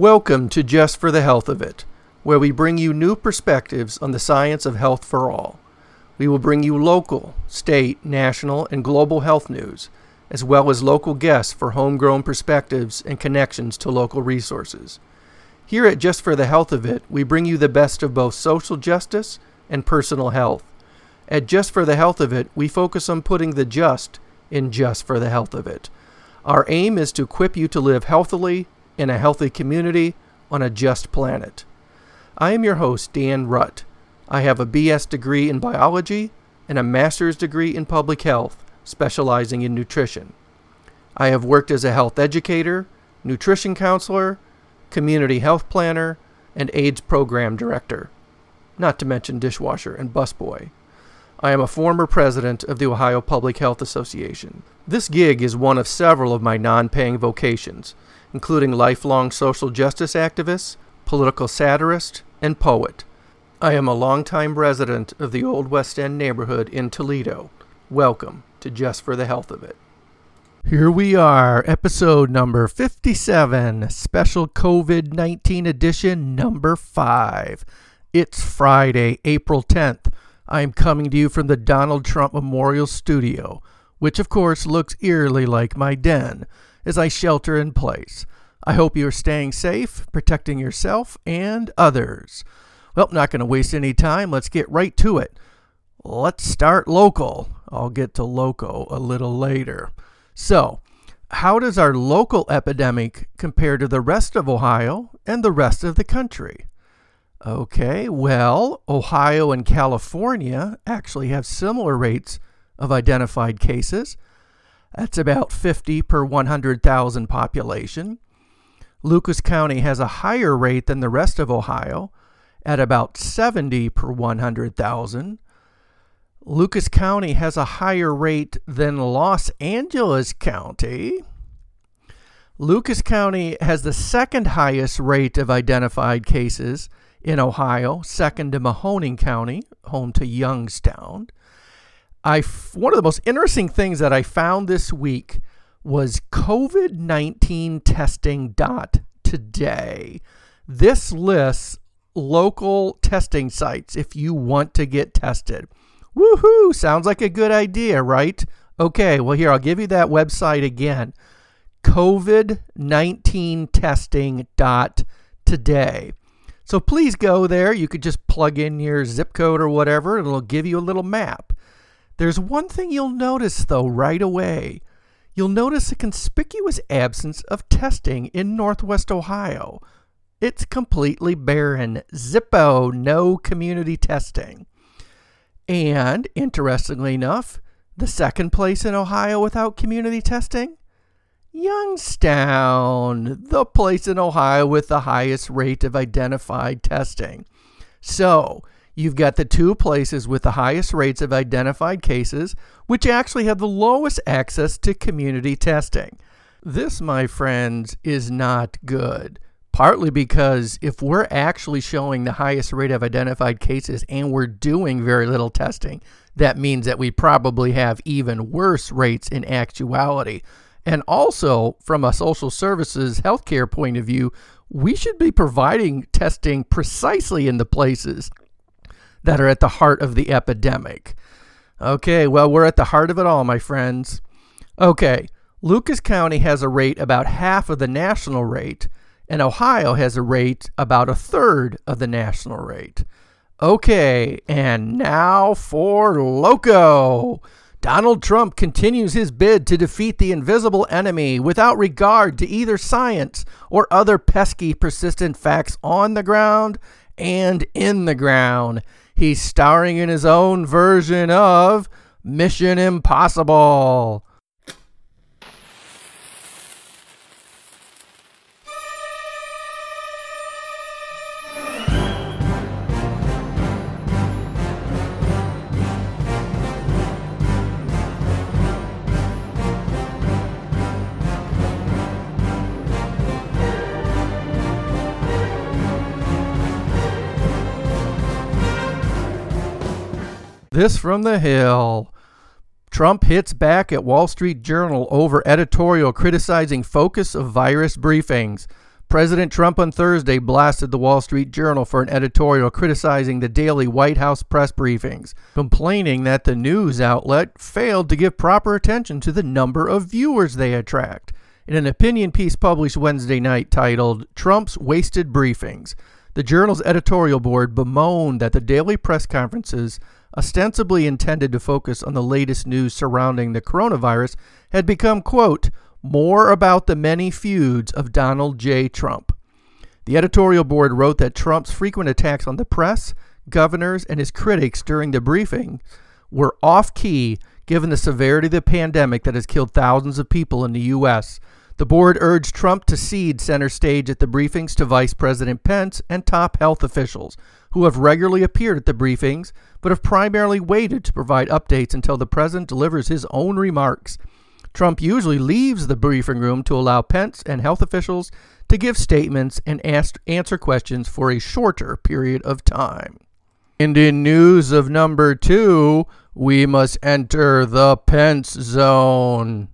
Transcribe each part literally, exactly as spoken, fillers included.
Welcome to Just for the Health of It, where we bring you new perspectives on the science of health for all. We will bring you local, state, national, and global health news, as well as local guests for homegrown perspectives and connections to local resources. Here at Just for the Health of It, we bring you the best of both social justice and personal health. At Just for the Health of It, we focus on putting the just in just for the health of it. Our aim is to equip you to live healthily in a healthy community on a just planet. I am your host, Dan Rutt. I have a B S degree in biology and a master's degree in public health, specializing in nutrition. I have worked as a health educator, nutrition counselor, community health planner, and AIDS program director, not to mention dishwasher and busboy. I am a former president of the Ohio Public Health Association. This gig is one of several of my non-paying vocations, including lifelong social justice activist, political satirist, and poet. I am a longtime resident of the Old West End neighborhood in Toledo. Welcome to Just for the Health of It. Here we are, episode number fifty-seven, special COVID nineteen edition number five. It's Friday, April tenth. I am coming to you from the Donald Trump Memorial Studio, which of course looks eerily like my den, as I shelter in place. I hope you are staying safe, protecting yourself and others. Well, not going to waste any time. Let's get right to it. Let's start local. I'll get to loco a little later. So, how does our local epidemic compare to the rest of Ohio and the rest of the country? Okay, well, Ohio and California actually have similar rates of identified cases. That's about fifty per one hundred thousand population. Lucas County has a higher rate than the rest of Ohio at about seventy per one hundred thousand. Lucas County has a higher rate than Los Angeles County. Lucas County has the second highest rate of identified cases in Ohio, second to Mahoning County, home to Youngstown. I, one of the most interesting things that I found this week was COVID nineteen testing dot today. This lists local testing sites if you want to get tested. Woohoo! Sounds like a good idea, right? Okay, well here, I'll give you that website again. COVID nineteen testing dot today. So please go there. You could just plug in your zip code or whatever, and it'll give you a little map. There's one thing you'll notice, though, right away. You'll notice a conspicuous absence of testing in Northwest Ohio. It's completely barren. Zippo, no community testing. And, interestingly enough, the second place in Ohio without community testing? Youngstown, the place in Ohio with the highest rate of identified testing. So, you've got the two places with the highest rates of identified cases, which actually have the lowest access to community testing. This, my friends, is not good. Partly because if we're actually showing the highest rate of identified cases and we're doing very little testing, that means that we probably have even worse rates in actuality. And also, from a social services healthcare point of view, we should be providing testing precisely in the places that are at the heart of the epidemic. Okay, well, we're at the heart of it all, my friends. Okay, Lucas County has a rate about half of the national rate, and Ohio has a rate about a third of the national rate. Okay, and now for Loco. Donald Trump continues his bid to defeat the invisible enemy without regard to either science or other pesky, persistent facts on the ground and in the ground. He's starring in his own version of Mission Impossible. This from the Hill. Trump hits back at Wall Street Journal over editorial criticizing focus of virus briefings. President Trump on Thursday blasted the Wall Street Journal for an editorial criticizing the daily White House press briefings, complaining that the news outlet failed to give proper attention to the number of viewers they attract. In an opinion piece published Wednesday night titled, "Trump's Wasted Briefings," the Journal's editorial board bemoaned that the daily press conferences, ostensibly intended to focus on the latest news surrounding the coronavirus, had become, quote, more about the many feuds of Donald J. Trump. The editorial board wrote that Trump's frequent attacks on the press, governors, and his critics during the briefing were off-key given the severity of the pandemic that has killed thousands of people in the U S. The board urged Trump to cede center stage at the briefings to Vice President Pence and top health officials, who have regularly appeared at the briefings, but have primarily waited to provide updates until the president delivers his own remarks. Trump usually leaves the briefing room to allow Pence and health officials to give statements and ask, answer questions for a shorter period of time. And in news of number two, we must enter the Pence zone.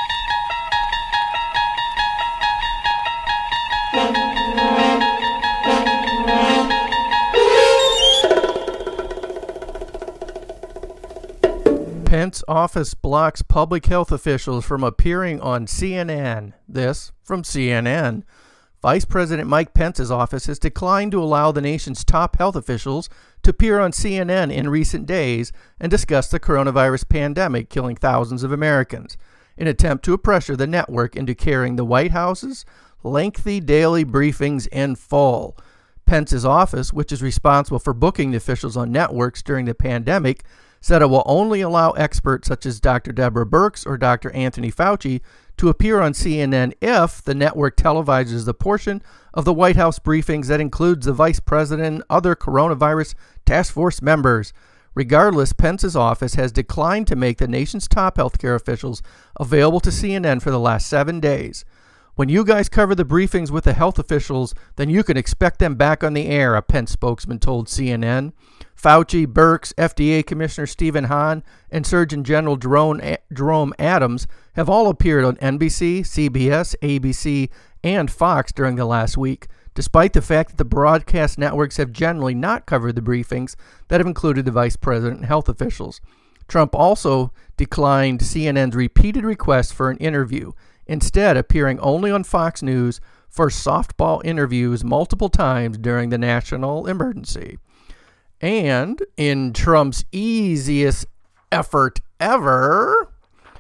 Pence office blocks public health officials from appearing on C N N. This from C N N. Vice President Mike Pence's office has declined to allow the nation's top health officials to appear on C N N in recent days and discuss the coronavirus pandemic killing thousands of Americans, in an attempt to pressure the network into carrying the White House's lengthy daily briefings in full. Pence's office, which is responsible for booking the officials on networks during the pandemic, said it will only allow experts such as Doctor Deborah Birx or Doctor Anthony Fauci to appear on C N N if the network televises the portion of the White House briefings that includes the vice president and other coronavirus task force members. Regardless, Pence's office has declined to make the nation's top healthcare officials available to C N N for the last seven days. When you guys cover the briefings with the health officials, then you can expect them back on the air, a Pence spokesman told C N N. Fauci, Birx, F D A Commissioner Stephen Hahn, and Surgeon General Jerome Adams have all appeared on N B C, C B S, A B C, and Fox during the last week, despite the fact that the broadcast networks have generally not covered the briefings that have included the vice president and health officials. Trump also declined C N N's repeated requests for an interview, instead appearing only on Fox News for softball interviews multiple times during the national emergency. And in Trump's easiest effort ever,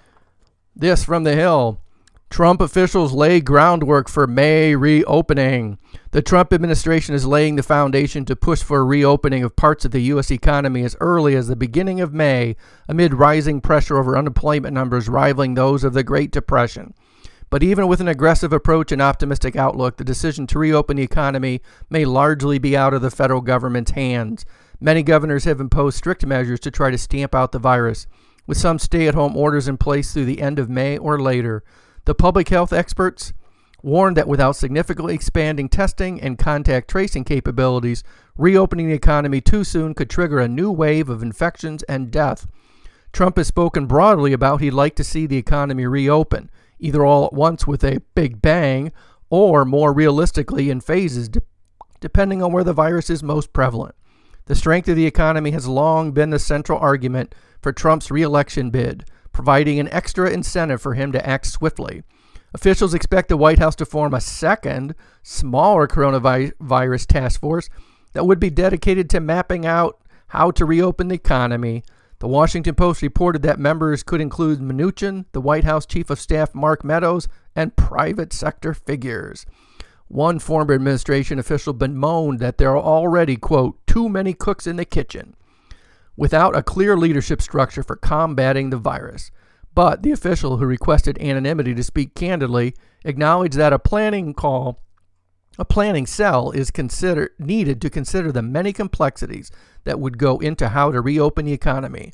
this from The Hill. Trump officials lay groundwork for May reopening. The Trump administration is laying the foundation to push for a reopening of parts of the U S economy as early as the beginning of May, amid rising pressure over unemployment numbers rivaling those of the Great Depression. But even with an aggressive approach and optimistic outlook, the decision to reopen the economy may largely be out of the federal government's hands. Many governors have imposed strict measures to try to stamp out the virus, with some stay-at-home orders in place through the end of May or later. The public health experts warned that without significantly expanding testing and contact tracing capabilities, reopening the economy too soon could trigger a new wave of infections and death. Trump has spoken broadly about he'd like to see the economy reopen, either all at once with a big bang, or more realistically in phases, de- depending on where the virus is most prevalent. The strength of the economy has long been the central argument for Trump's re-election bid, providing an extra incentive for him to act swiftly. Officials expect the White House to form a second, smaller coronavirus task force that would be dedicated to mapping out how to reopen the economy. The Washington Post reported that members could include Mnuchin, the White House Chief of Staff Mark Meadows, and private sector figures. One former administration official bemoaned that there are already, quote, too many cooks in the kitchen, without a clear leadership structure for combating the virus. But the official, who requested anonymity to speak candidly, acknowledged that a planning call, a planning cell is considered needed to consider the many complexities that would go into how to reopen the economy.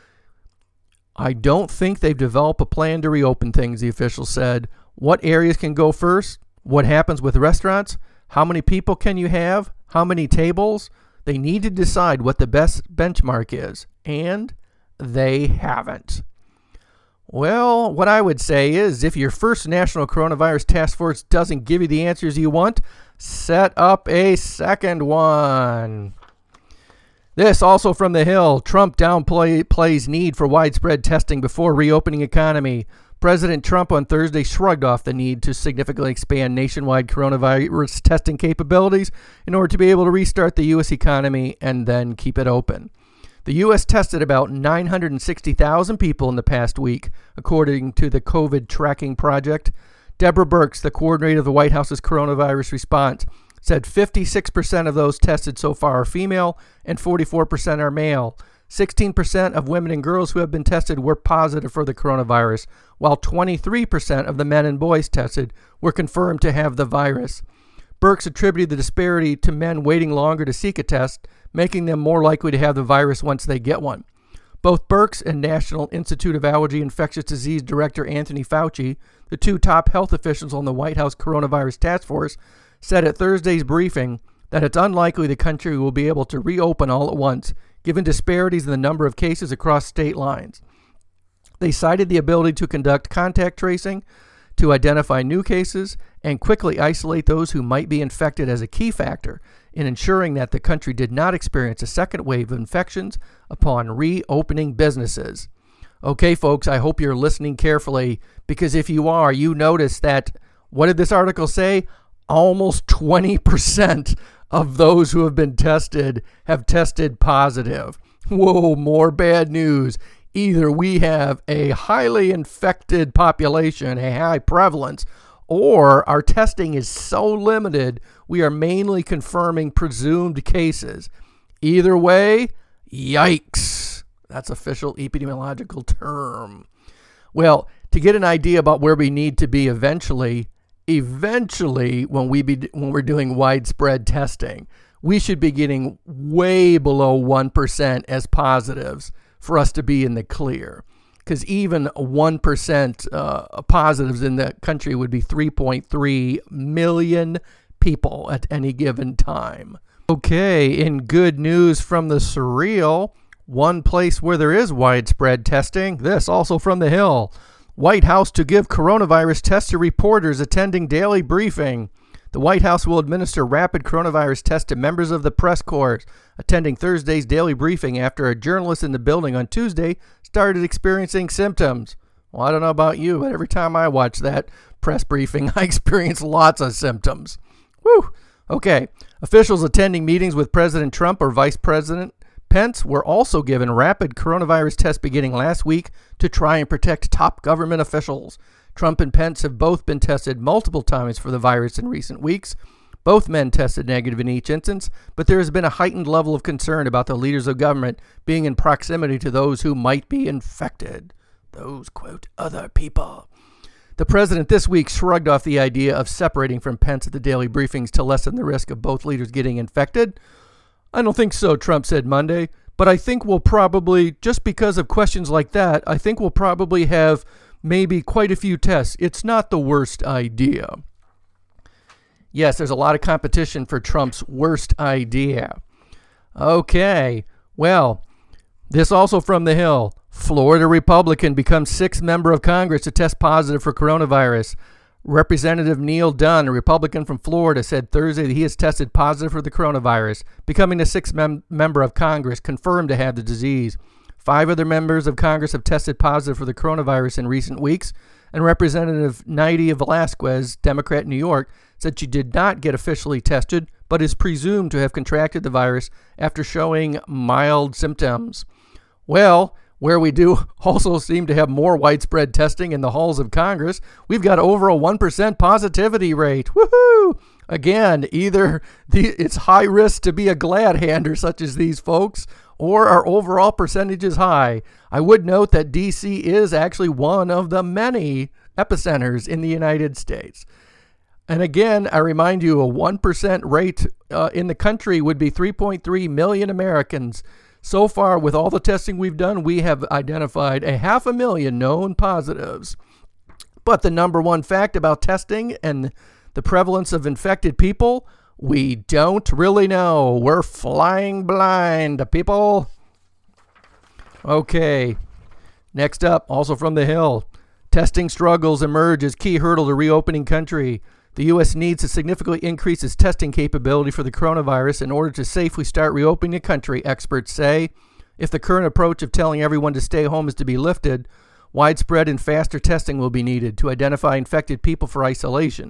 I don't think they've developed a plan to reopen things, the official said. What areas can go first? What happens with restaurants? How many people can you have? How many tables? They need to decide what the best benchmark is, and they haven't. Well, what I would say is if your first national coronavirus task force doesn't give you the answers you want, set up a second one. This also from the Hill. Trump downplays need for widespread testing before reopening economy. President Trump on Thursday shrugged off the need to significantly expand nationwide coronavirus testing capabilities in order to be able to restart the U S economy and then keep it open. The U S tested about nine hundred sixty thousand people in the past week, according to the COVID Tracking Project. Deborah Birx, the coordinator of the White House's coronavirus response, said fifty-six percent of those tested so far are female and forty-four percent are male. sixteen percent of women and girls who have been tested were positive for the coronavirus, while twenty-three percent of the men and boys tested were confirmed to have the virus. Birx attributed the disparity to men waiting longer to seek a test, making them more likely to have the virus once they get one. Both Birx and National Institute of Allergy and Infectious Disease Director Anthony Fauci, the two top health officials on the White House Coronavirus Task Force, said at Thursday's briefing that it's unlikely the country will be able to reopen all at once, given disparities in the number of cases across state lines. They cited the ability to conduct contact tracing, to identify new cases, and quickly isolate those who might be infected as a key factor in ensuring that the country did not experience a second wave of infections upon reopening businesses. Okay, folks, I hope you're listening carefully, because if you are, you notice that, what did this article say? Almost twenty percent of those who have been tested have tested positive. Whoa, more bad news. Either we have a highly infected population, a high prevalence, or our testing is so limited we are mainly confirming presumed cases. Either way, yikes. That's official epidemiological term. Well, to get an idea about where we need to be eventually, eventually when we be when we're doing widespread testing, we should be getting way below one percent as positives for us to be in the clear. Because even one percent uh, positives in the country would be three point three million people at any given time. Okay, in good news from the surreal, one place where there is widespread testing, this also from the Hill. White House to give coronavirus tests to reporters attending daily briefing. The White House will administer rapid coronavirus tests to members of the press corps attending Thursday's daily briefing after a journalist in the building on Tuesday started experiencing symptoms. Well, I don't know about you, but every time I watch that press briefing, I experience lots of symptoms. Woo! Okay. Officials attending meetings with President Trump or Vice President Pence were also given rapid coronavirus tests beginning last week to try and protect top government officials. Trump and Pence have both been tested multiple times for the virus in recent weeks. Both men tested negative in each instance, but there has been a heightened level of concern about the leaders of government being in proximity to those who might be infected. Those, quote, other people. The president this week shrugged off the idea of separating from Pence at the daily briefings to lessen the risk of both leaders getting infected. I don't think so, Trump said Monday, but I think we'll probably, just because of questions like that, I think we'll probably have maybe quite a few tests. It's not the worst idea. Yes, there's a lot of competition for Trump's worst idea. Okay, well, this also from the Hill. Florida Republican becomes sixth member of Congress to test positive for coronavirus. Representative Neil Dunn, a Republican from Florida, said Thursday that he has tested positive for the coronavirus, becoming the sixth mem- member of Congress confirmed to have the disease. Five other members of Congress have tested positive for the coronavirus in recent weeks, and Representative Nydia Velázquez, Democrat in New York, said she did not get officially tested, but is presumed to have contracted the virus after showing mild symptoms. Well, where we do also seem to have more widespread testing in the halls of Congress, we've got over a one percent positivity rate. Woohoo! Again, either the, it's high risk to be a glad hander such as these folks, or our overall percentage is high. I would note that D C is actually one of the many epicenters in the United States. And again, I remind you, a one percent rate uh, in the country would be three point three million Americans. So far, with all the testing we've done, we have identified a half a million known positives. But the number one fact about testing and the prevalence of infected people, we don't really know. We're flying blind, people. Okay. Next up, also from the Hill, testing struggles emerge as key hurdle to reopening country. The U S needs to significantly increase its testing capability for the coronavirus in order to safely start reopening the country, experts say. If the current approach of telling everyone to stay home is to be lifted, widespread and faster testing will be needed to identify infected people for isolation.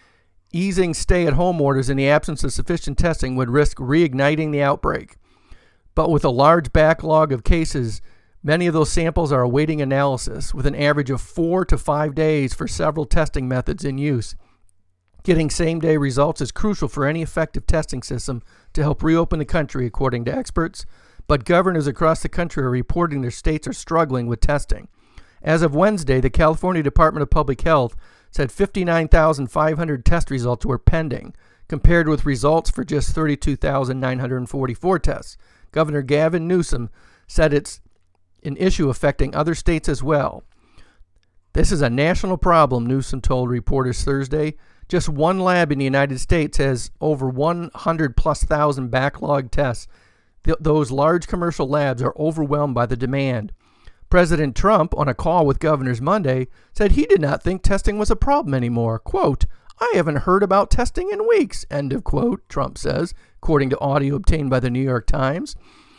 Easing stay-at-home orders in the absence of sufficient testing would risk reigniting the outbreak. But with a large backlog of cases, many of those samples are awaiting analysis, with an average of four to five days for several testing methods in use. Getting same-day results is crucial for any effective testing system to help reopen the country, according to experts. But governors across the country are reporting their states are struggling with testing. As of Wednesday, the California Department of Public Health said fifty-nine thousand five hundred test results were pending, compared with results for just thirty-two thousand nine hundred forty-four tests. Governor Gavin Newsom said it's an issue affecting other states as well. This is a national problem, Newsom told reporters Thursday. Just one lab in the United States has over one hundred plus thousand backlog tests. Th- those large commercial labs are overwhelmed by the demand. President Trump, on a call with governors Monday, said he did not think testing was a problem anymore. Quote, "I haven't heard about testing in weeks," end of quote, Trump says, according to audio obtained by the New York Times.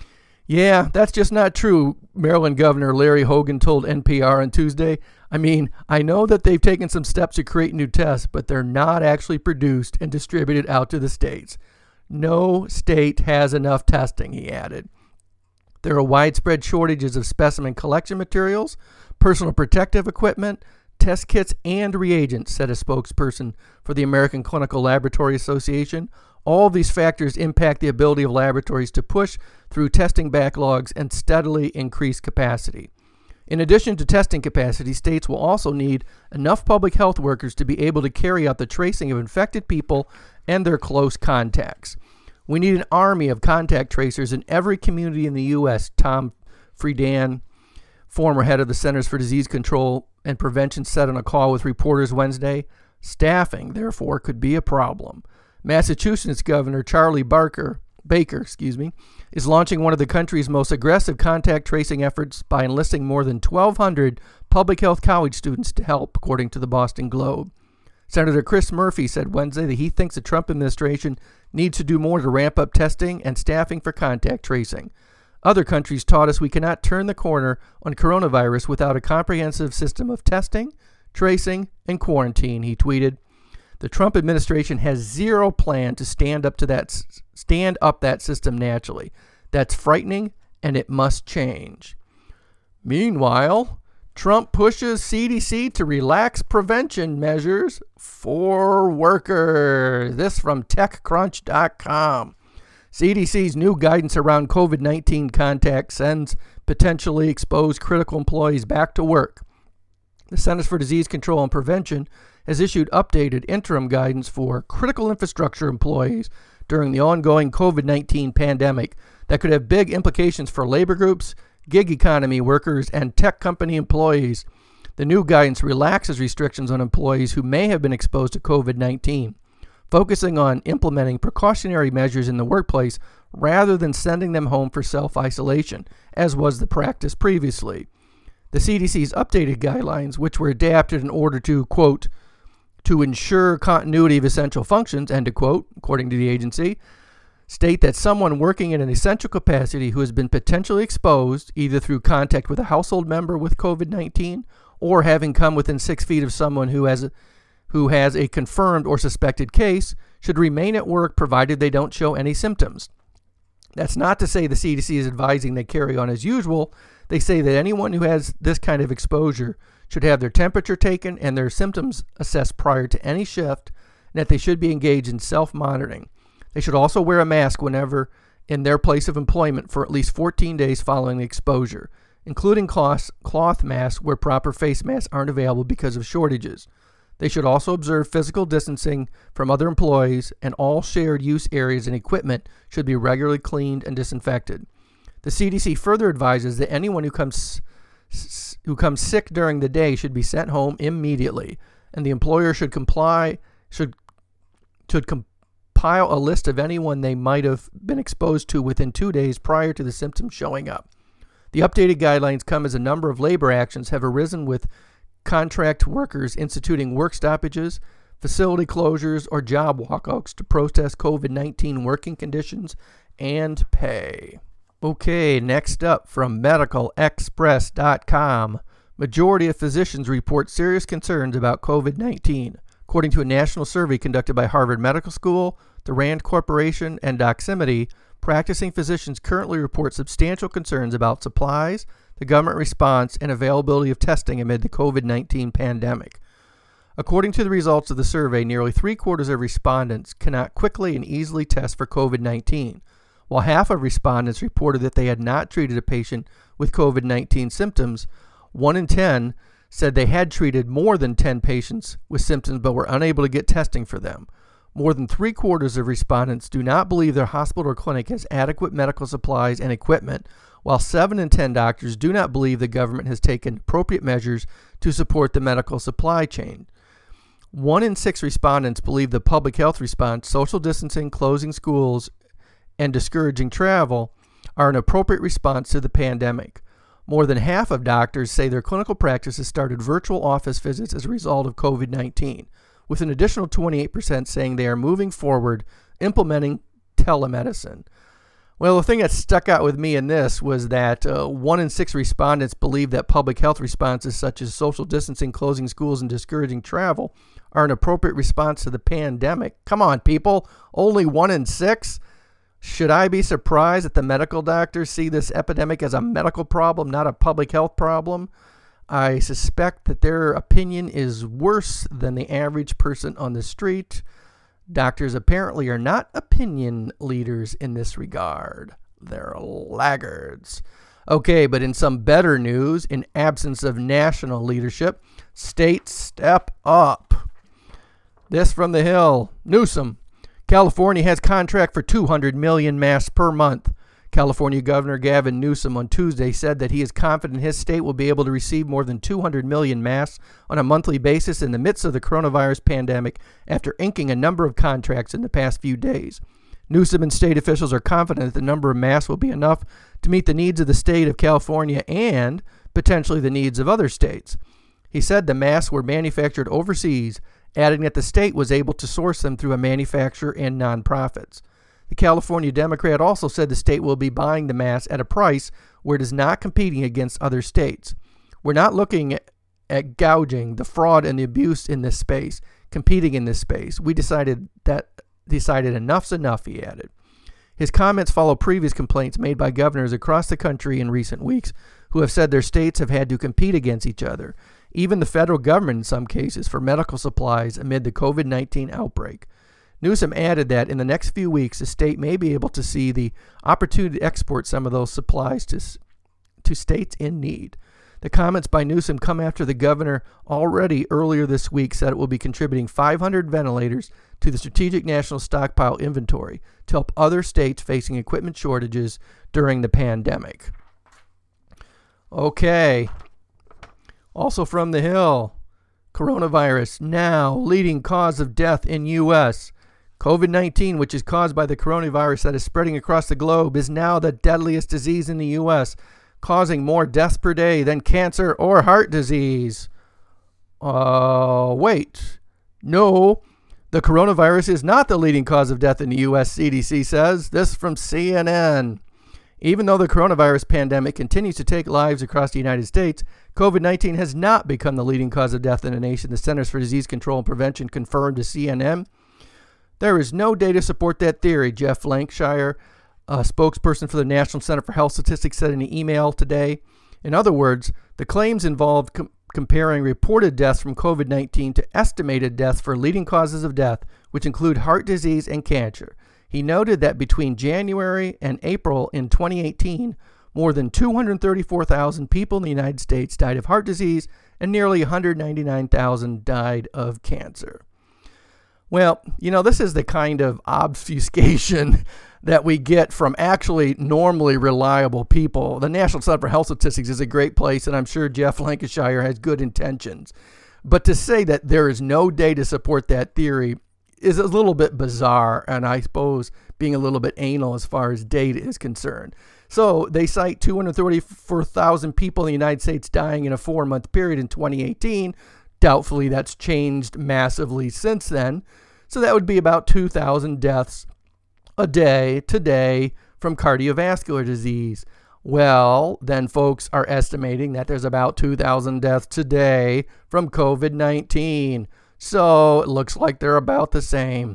Yeah, that's just not true, Maryland Governor Larry Hogan told N P R on Tuesday. I mean, I know that they've taken some steps to create new tests, but they're not actually produced and distributed out to the states. No state has enough testing, he added. There are widespread shortages of specimen collection materials, personal protective equipment, test kits, and reagents, said a spokesperson for the American Clinical Laboratory Association. All of these factors impact the ability of laboratories to push through testing backlogs and steadily increase capacity. In addition to testing capacity, states will also need enough public health workers to be able to carry out the tracing of infected people and their close contacts. We need an army of contact tracers in every community in the U S, Tom Friedan, former head of the Centers for Disease Control and Prevention, said on a call with reporters Wednesday. Staffing, therefore, could be a problem. Massachusetts Governor Charlie Barker, Baker, excuse me, is launching one of the country's most aggressive contact tracing efforts by enlisting more than twelve hundred public health college students to help, according to the Boston Globe. Senator Chris Murphy said Wednesday that he thinks the Trump administration needs to do more to ramp up testing and staffing for contact tracing. Other countries taught us we cannot turn the corner on coronavirus without a comprehensive system of testing, tracing, and quarantine, he tweeted. The Trump administration has zero plan to stand up to that stand up that system naturally. That's frightening, and it must change. Meanwhile, Trump pushes C D C to relax prevention measures for workers. This from TechCrunch dot com. C D C's new guidance around COVID nineteen contact sends potentially exposed critical employees back to work. The Centers for Disease Control and Prevention has issued updated interim guidance for critical infrastructure employees during the ongoing COVID nineteen pandemic that could have big implications for labor groups, gig economy workers, and tech company employees. The new guidance relaxes restrictions on employees who may have been exposed to COVID nineteen, focusing on implementing precautionary measures in the workplace rather than sending them home for self-isolation, as was the practice previously. The C D C's updated guidelines, which were adapted in order to, quote, to ensure continuity of essential functions, end of quote, according to the agency, state that someone working in an essential capacity who has been potentially exposed, either through contact with a household member with COVID nineteen or having come within six feet of someone who has a, who has a confirmed or suspected case, should remain at work provided they don't show any symptoms. That's not to say the C D C is advising they carry on as usual. They say that anyone who has this kind of exposure should have their temperature taken and their symptoms assessed prior to any shift, and that they should be engaged in self-monitoring. They should also wear a mask whenever in their place of employment for at least fourteen days following the exposure, including cloth, cloth masks where proper face masks aren't available because of shortages. They should also observe physical distancing from other employees, and all shared use areas and equipment should be regularly cleaned and disinfected. The C D C further advises that anyone who comes who comes sick during the day should be sent home immediately, and the employer should comply should should compile a list of anyone they might have been exposed to within two days prior to the symptoms showing up. The updated guidelines come as a number of labor actions have arisen with contract workers instituting work stoppages, facility closures, or job walkouts to protest COVID nineteen working conditions and pay. Okay, next up from medical express dot com. Majority of physicians report serious concerns about COVID nineteen. According to a national survey conducted by Harvard Medical School, the Rand Corporation, and Doximity, practicing physicians currently report substantial concerns about supplies, the government response, and availability of testing amid the COVID nineteen pandemic. According to the results of the survey, nearly three-quarters of respondents cannot quickly and easily test for COVID nineteen, while half of respondents reported that they had not treated a patient with COVID nineteen symptoms. One in ten said they had treated more than ten patients with symptoms but were unable to get testing for them. More than three-quarters of respondents do not believe their hospital or clinic has adequate medical supplies and equipment, while seven in ten doctors do not believe the government has taken appropriate measures to support the medical supply chain. One in six respondents believe the public health response, social distancing, closing schools, and discouraging travel are an appropriate response to the pandemic. More than half of doctors say their clinical practices started virtual office visits as a result of COVID nineteen, with an additional twenty-eight percent saying they are moving forward implementing telemedicine. Well, the thing that stuck out with me in this was that uh, one in six respondents believe that public health responses such as social distancing, closing schools, and discouraging travel are an appropriate response to the pandemic. Come on, people. Only one in six? Should I be surprised that the medical doctors see this epidemic as a medical problem, not a public health problem? I suspect that their opinion is worse than the average person on the street. Doctors apparently are not opinion leaders in this regard. They're laggards. Okay, but in some better news, in absence of national leadership, states step up. This from the Hill. Newsom. California has contract for two hundred million masks per month. California Governor Gavin Newsom on Tuesday said that he is confident his state will be able to receive more than two hundred million masks on a monthly basis in the midst of the coronavirus pandemic after inking a number of contracts in the past few days. Newsom and state officials are confident that the number of masks will be enough to meet the needs of the state of California and potentially the needs of other states. He said the masks were manufactured overseas, adding that the state was able to source them through a manufacturer and nonprofits. The California Democrat also said the state will be buying the masks at a price where it is not competing against other states. We're not looking at, at gouging the fraud and the abuse in this space, competing in this space. We decided that decided enough's enough, he added. His comments follow previous complaints made by governors across the country in recent weeks who have said their states have had to compete against each other, even the federal government in some cases, for medical supplies amid the COVID nineteen outbreak. Newsom added that in the next few weeks, the state may be able to see the opportunity to export some of those supplies to, to states in need. The comments by Newsom come after the governor already earlier this week said it will be contributing five hundred ventilators to the Strategic National Stockpile Inventory to help other states facing equipment shortages during the pandemic. Okay. Also from the Hill, coronavirus now leading cause of death in U S COVID nineteen, which is caused by the coronavirus that is spreading across the globe, is now the deadliest disease in the U S, causing more deaths per day than cancer or heart disease. Uh, wait. No, the coronavirus is not the leading cause of death in the U S, C D C says. This from C N N. Even though the coronavirus pandemic continues to take lives across the United States, COVID nineteen has not become the leading cause of death in the nation, the Centers for Disease Control and Prevention confirmed to C N N. There is no data to support that theory, Jeff Lankshire, a spokesperson for the National Center for Health Statistics, said in an email today. In other words, the claims involved com- comparing reported deaths from COVID nineteen to estimated deaths for leading causes of death, which include heart disease and cancer. He noted that between January and April in twenty eighteen, more than two hundred thirty-four thousand people in the United States died of heart disease and nearly one hundred ninety-nine thousand died of cancer. Well, you know, this is the kind of obfuscation that we get from actually normally reliable people. The National Center for Health Statistics is a great place, and I'm sure Jeff Lankshire has good intentions. But to say that there is no data to support that theory is a little bit bizarre, and I suppose being a little bit anal as far as data is concerned. So they cite two hundred thirty-four thousand people in the United States dying in a four-month period in twenty eighteen. Doubtfully that's changed massively since then. So that would be about two thousand deaths a day today from cardiovascular disease. Well, then folks are estimating that there's about two thousand deaths today from covid nineteen. So it looks like they're about the same.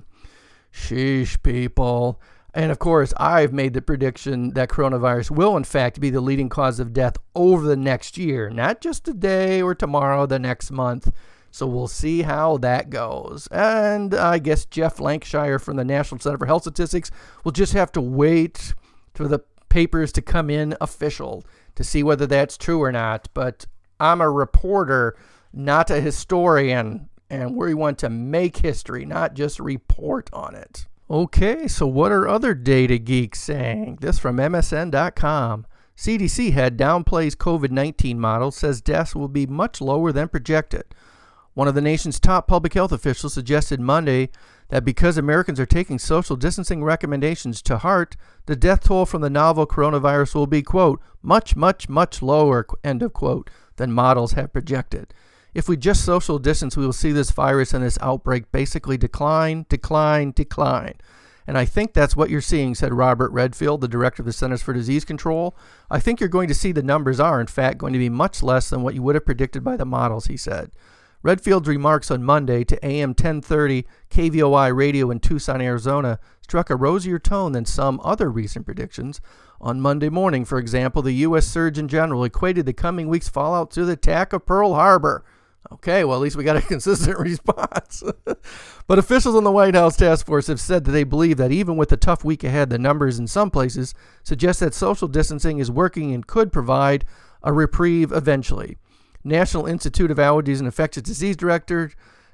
Sheesh, people. And of course, I've made the prediction that coronavirus will in fact be the leading cause of death over the next year, not just today or tomorrow, the next month. So we'll see how that goes. And I guess Jeff Lankshire from the National Center for Health Statistics will just have to wait for the papers to come in official to see whether that's true or not. But I'm a reporter, not a historian, and we want to make history, not just report on it. Okay, so what are other data geeks saying? This from M S N dot com. C D C head downplays covid nineteen model, says deaths will be much lower than projected. One of the nation's top public health officials suggested Monday that because Americans are taking social distancing recommendations to heart, the death toll from the novel coronavirus will be, quote, much, much, much lower, end of quote, than models have projected. If we just social distance, we will see this virus and this outbreak basically decline, decline, decline. And I think that's what you're seeing, said Robert Redfield, the director of the Centers for Disease Control. I think you're going to see the numbers are, in fact, going to be much less than what you would have predicted by the models, he said. Redfield's remarks on Monday to A M ten thirty K V O I radio in Tucson, Arizona, struck a rosier tone than some other recent predictions. On Monday morning, for example, the U S Surgeon General equated the coming week's fallout to the attack of Pearl Harbor. Okay, well, at least we got a consistent response. But officials on the White House task force have said that they believe that even with the tough week ahead, the numbers in some places suggest that social distancing is working and could provide a reprieve eventually. National Institute of Allergies and Infectious Disease Director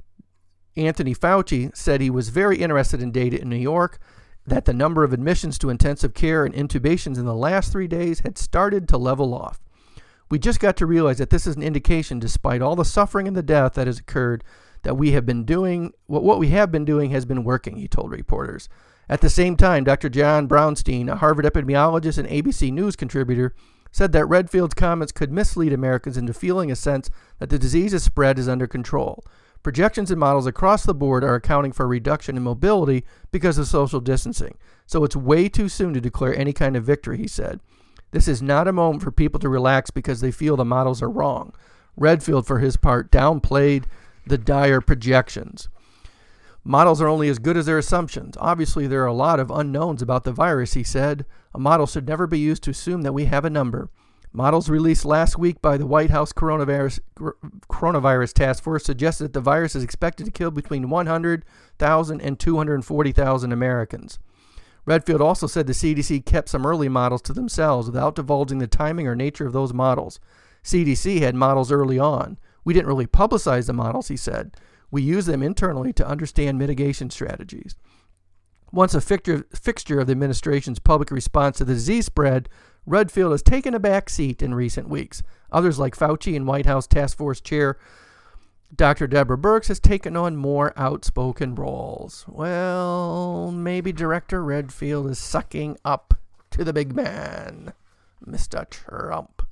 Anthony Fauci said he was very interested in data in New York, that the number of admissions to intensive care and intubations in the last three days had started to level off. We just got to realize that this is an indication, despite all the suffering and the death that has occurred, that we have been doing, what, what we have been doing has been working, he told reporters. At the same time, Doctor John Brownstein, a Harvard epidemiologist and A B C News contributor, said that Redfield's comments could mislead Americans into feeling a sense that the disease's spread is under control. Projections and models across the board are accounting for a reduction in mobility because of social distancing. So it's way too soon to declare any kind of victory, he said. This is not a moment for people to relax because they feel the models are wrong. Redfield, for his part, downplayed the dire projections. Models are only as good as their assumptions. Obviously, there are a lot of unknowns about the virus, he said. A model should never be used to assume that we have a number. Models released last week by the White House Coronavirus, Coronavirus Task Force suggested that the virus is expected to kill between one hundred thousand and two hundred forty thousand Americans. Redfield also said the C D C kept some early models to themselves without divulging the timing or nature of those models. C D C had models early on. We didn't really publicize the models, he said. We use them internally to understand mitigation strategies. Once a fixture, fixture of the administration's public response to the disease spread, Redfield has taken a back seat in recent weeks. Others like Fauci and White House Task Force Chair Doctor Deborah Birx has taken on more outspoken roles. Well, maybe Director Redfield is sucking up to the big man, Mister Trump.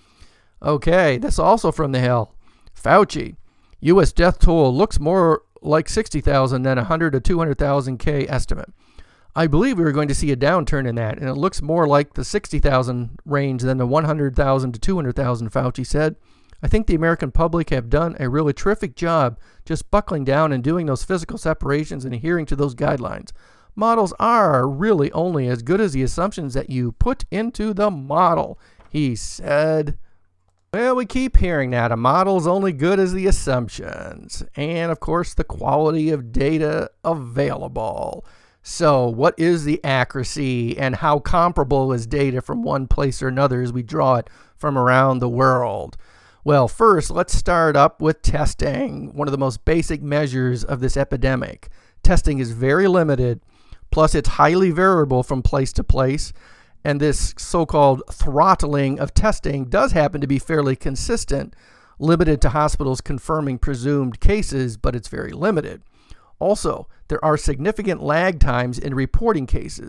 Okay, this also from the Hill. Fauci. U S death toll looks more like sixty thousand than a one hundred to two hundred thousand K estimate. I believe we are going to see a downturn in that, and it looks more like the sixty thousand range than the one hundred thousand to two hundred thousand, Fauci said. I think the American public have done a really terrific job just buckling down and doing those physical separations and adhering to those guidelines. Models are really only as good as the assumptions that you put into the model, he said. Well, we keep hearing that. A model's only good as the assumptions. And, of course, the quality of data available. So, what is the accuracy and how comparable is data from one place or another as we draw it from around the world? Well, first, let's start up with testing, one of the most basic measures of this epidemic. Testing is very limited, plus it's highly variable from place to place. And this so-called throttling of testing does happen to be fairly consistent, limited to hospitals confirming presumed cases, but it's very limited. Also, there are significant lag times in reporting cases,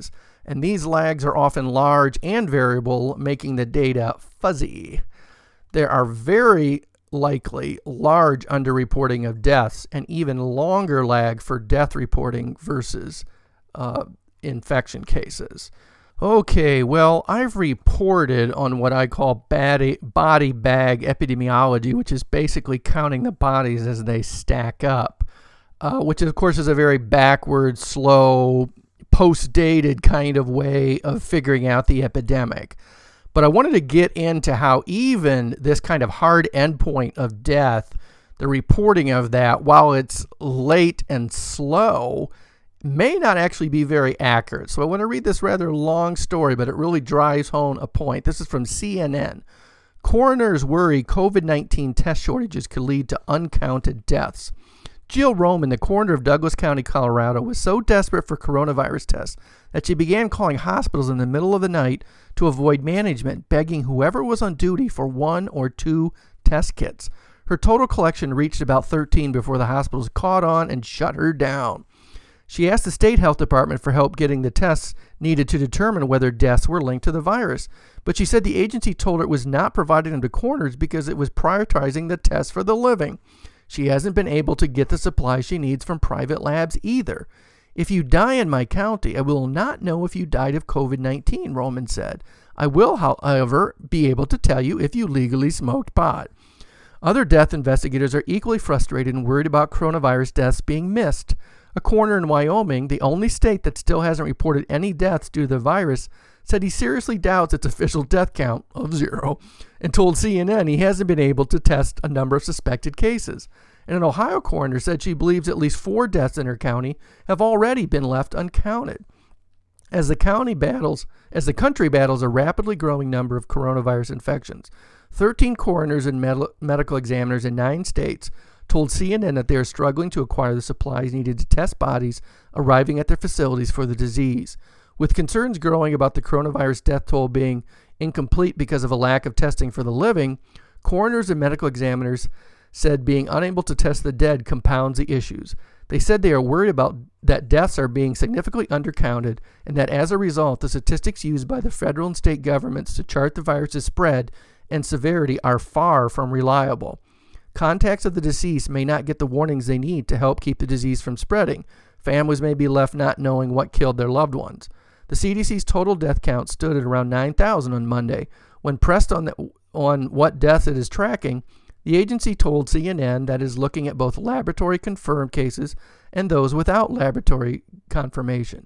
and these lags are often large and variable, making the data fuzzy. There are very likely large underreporting of deaths and even longer lag for death reporting versus uh, infection cases. Okay, well, I've reported on what I call body, body bag epidemiology, which is basically counting the bodies as they stack up, uh, which of course is a very backward, slow, post-dated kind of way of figuring out the epidemic. But I wanted to get into how even this kind of hard endpoint of death, the reporting of that, while it's late and slow, may not actually be very accurate. So I want to read this rather long story, but it really drives home a point. This is from C N N. Coroners worry COVID nineteen test shortages could lead to uncounted deaths. Jill Roman, the coroner of Douglas County, Colorado, was so desperate for coronavirus tests that she began calling hospitals in the middle of the night to avoid management, begging whoever was on duty for one or two test kits. Her total collection reached about thirteen before the hospitals caught on and shut her down. She asked the state health department for help getting the tests needed to determine whether deaths were linked to the virus, but she said the agency told her it was not providing them to coroners because it was prioritizing the tests for the living. She hasn't been able to get the supplies she needs from private labs either. If you die in my county, I will not know if you died of COVID nineteen, Roman said. I will, however, be able to tell you if you legally smoked pot. Other death investigators are equally frustrated and worried about coronavirus deaths being missed. A coroner in Wyoming, the only state that still hasn't reported any deaths due to the virus, said he seriously doubts its official death count of zero and told C N N he hasn't been able to test a number of suspected cases. And an Ohio coroner said she believes at least four deaths in her county have already been left uncounted. As the county battles, as the country battles a rapidly growing number of coronavirus infections, thirteen coroners and med- medical examiners in nine states told C N N that they are struggling to acquire the supplies needed to test bodies arriving at their facilities for the disease. With concerns growing about the coronavirus death toll being incomplete because of a lack of testing for the living, coroners and medical examiners said being unable to test the dead compounds the issues. They said they are worried about that deaths are being significantly undercounted and that as a result, the statistics used by the federal and state governments to chart the virus's spread and severity are far from reliable. Contacts of the deceased may not get the warnings they need to help keep the disease from spreading. Families may be left not knowing what killed their loved ones. The C D C's total death count stood at around nine thousand on Monday. When pressed on, the, on what deaths it is tracking, the agency told C N N that it is looking at both laboratory-confirmed cases and those without laboratory confirmation.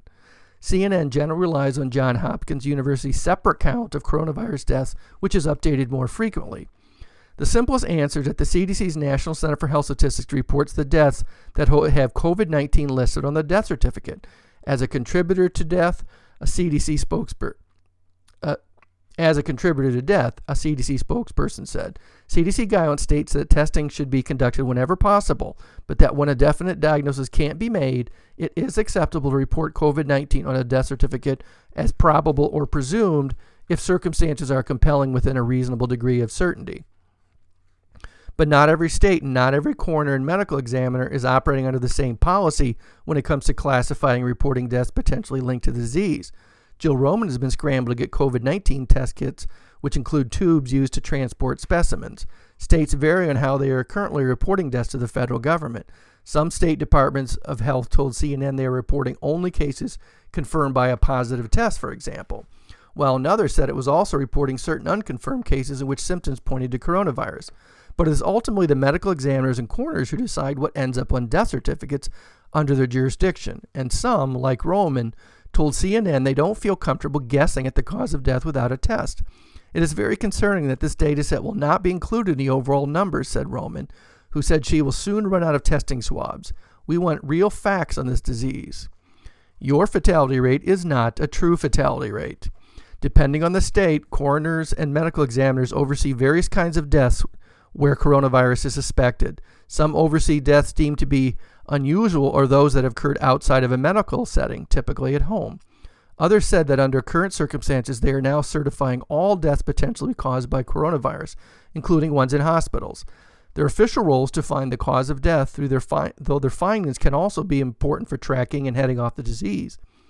C N N generally relies on Johns Hopkins University's separate count of coronavirus deaths, which is updated more frequently. The simplest answer is that the C D C's National Center for Health Statistics reports the deaths that have COVID nineteen listed on the death certificate. As a contributor to death, a C D C spokesperson, uh, as a contributor to death, a C D C spokesperson said. C D C guidance states that testing should be conducted whenever possible, but that when a definite diagnosis can't be made, it is acceptable to report COVID nineteen on a death certificate as probable or presumed if circumstances are compelling within a reasonable degree of certainty. But not every state and not every coroner and medical examiner is operating under the same policy when it comes to classifying and reporting deaths potentially linked to the disease. Jill Roman has been scrambling to get COVID nineteen test kits, which include tubes used to transport specimens. States vary on how they are currently reporting deaths to the federal government. Some state departments of health told C N N they are reporting only cases confirmed by a positive test, for example, while another said it was also reporting certain unconfirmed cases in which symptoms pointed to coronavirus. But it is ultimately the medical examiners and coroners who decide what ends up on death certificates under their jurisdiction. And some, like Roman, told C N N they don't feel comfortable guessing at the cause of death without a test. It is very concerning that this data set will not be included in the overall numbers, said Roman, who said she will soon run out of testing swabs. We want real facts on this disease. Your fatality rate is not a true fatality rate. Depending on the state, coroners and medical examiners oversee various kinds of deaths where coronavirus is suspected. Some oversee deaths deemed to be unusual or those that have occurred outside of a medical setting, typically at home. Others said that under current circumstances, they are now certifying all deaths potentially caused by coronavirus, including ones in hospitals. Their official role is to find the cause of death, through their fi- though their findings can also be important for tracking and heading off the disease.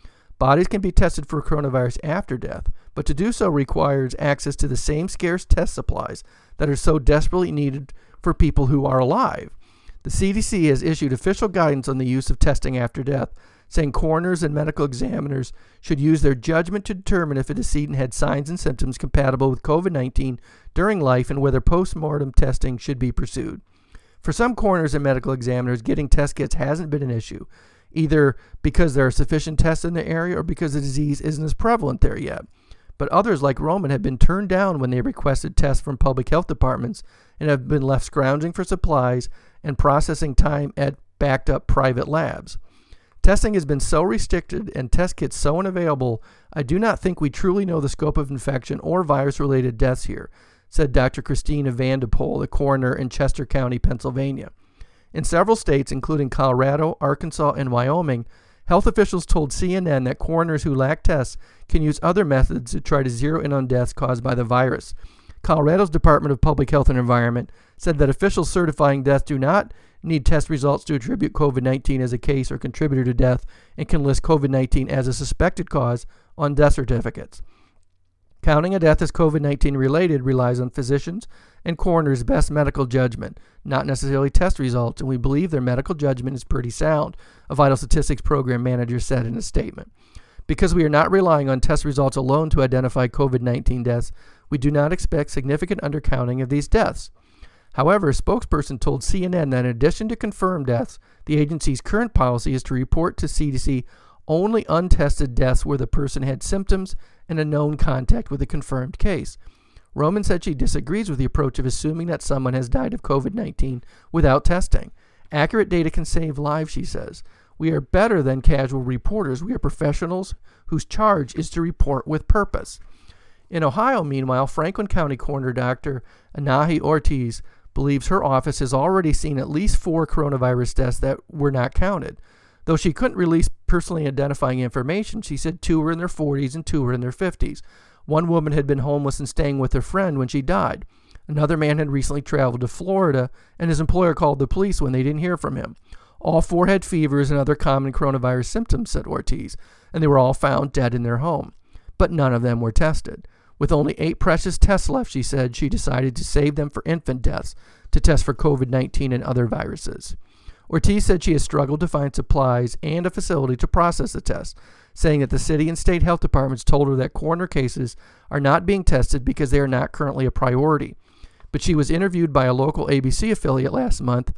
Bodies can be tested for coronavirus after death, but to do so requires access to the same scarce test supplies that are so desperately needed for people who are alive. The C D C has issued official guidance on the use of testing after death, saying coroners and medical examiners should use their judgment to determine if a decedent had signs and symptoms compatible with covid nineteen during life and whether post-mortem testing should be pursued. For some coroners and medical examiners, getting test kits hasn't been an issue, either because there are sufficient tests in the area or because the disease isn't as prevalent there yet. But others, like Roman, have been turned down when they requested tests from public health departments and have been left scrounging for supplies and processing time at backed-up private labs. Testing has been so restricted and test kits so unavailable, I do not think we truly know the scope of infection or virus-related deaths here, said Doctor Christina Vandepol, a coroner in Chester County, Pennsylvania. In several states, including Colorado, Arkansas, and Wyoming, health officials told C N N that coroners who lack tests can use other methods to try to zero in on deaths caused by the virus. Colorado's Department of Public Health and Environment said that officials certifying death do not need test results to attribute covid nineteen as a case or contributor to death and can list covid nineteen as a suspected cause on death certificates. Counting a death as covid nineteen related relies on physicians and coroners' best medical judgment, not necessarily test results, and we believe their medical judgment is pretty sound, a Vital Statistics program manager said in a statement. Because we are not relying on test results alone to identify covid nineteen deaths, we do not expect significant undercounting of these deaths. However, a spokesperson told C N N that in addition to confirmed deaths, the agency's current policy is to report to C D C only untested deaths where the person had symptoms and a known contact with a confirmed case. Roman said she disagrees with the approach of assuming that someone has died of covid nineteen without testing. Accurate data can save lives, she says. We are better than casual reporters. We are professionals whose charge is to report with purpose. In Ohio, meanwhile, Franklin County Coroner Doctor Anahi Ortiz believes her office has already seen at least four coronavirus deaths that were not counted. Though she couldn't release personally identifying information, she said two were in their forties and two were in their fifties. One woman had been homeless and staying with her friend when she died. Another man had recently traveled to Florida, and his employer called the police when they didn't hear from him. All four had fevers and other common coronavirus symptoms, said Ortiz, and they were all found dead in their home. But none of them were tested. With only eight precious tests left, she said, she decided to save them for infant deaths to test for covid nineteen and other viruses. Ortiz said she has struggled to find supplies and a facility to process the tests, saying that the city and state health departments told her that coroner cases are not being tested because they are not currently a priority. But she was interviewed by a local A B C affiliate last month.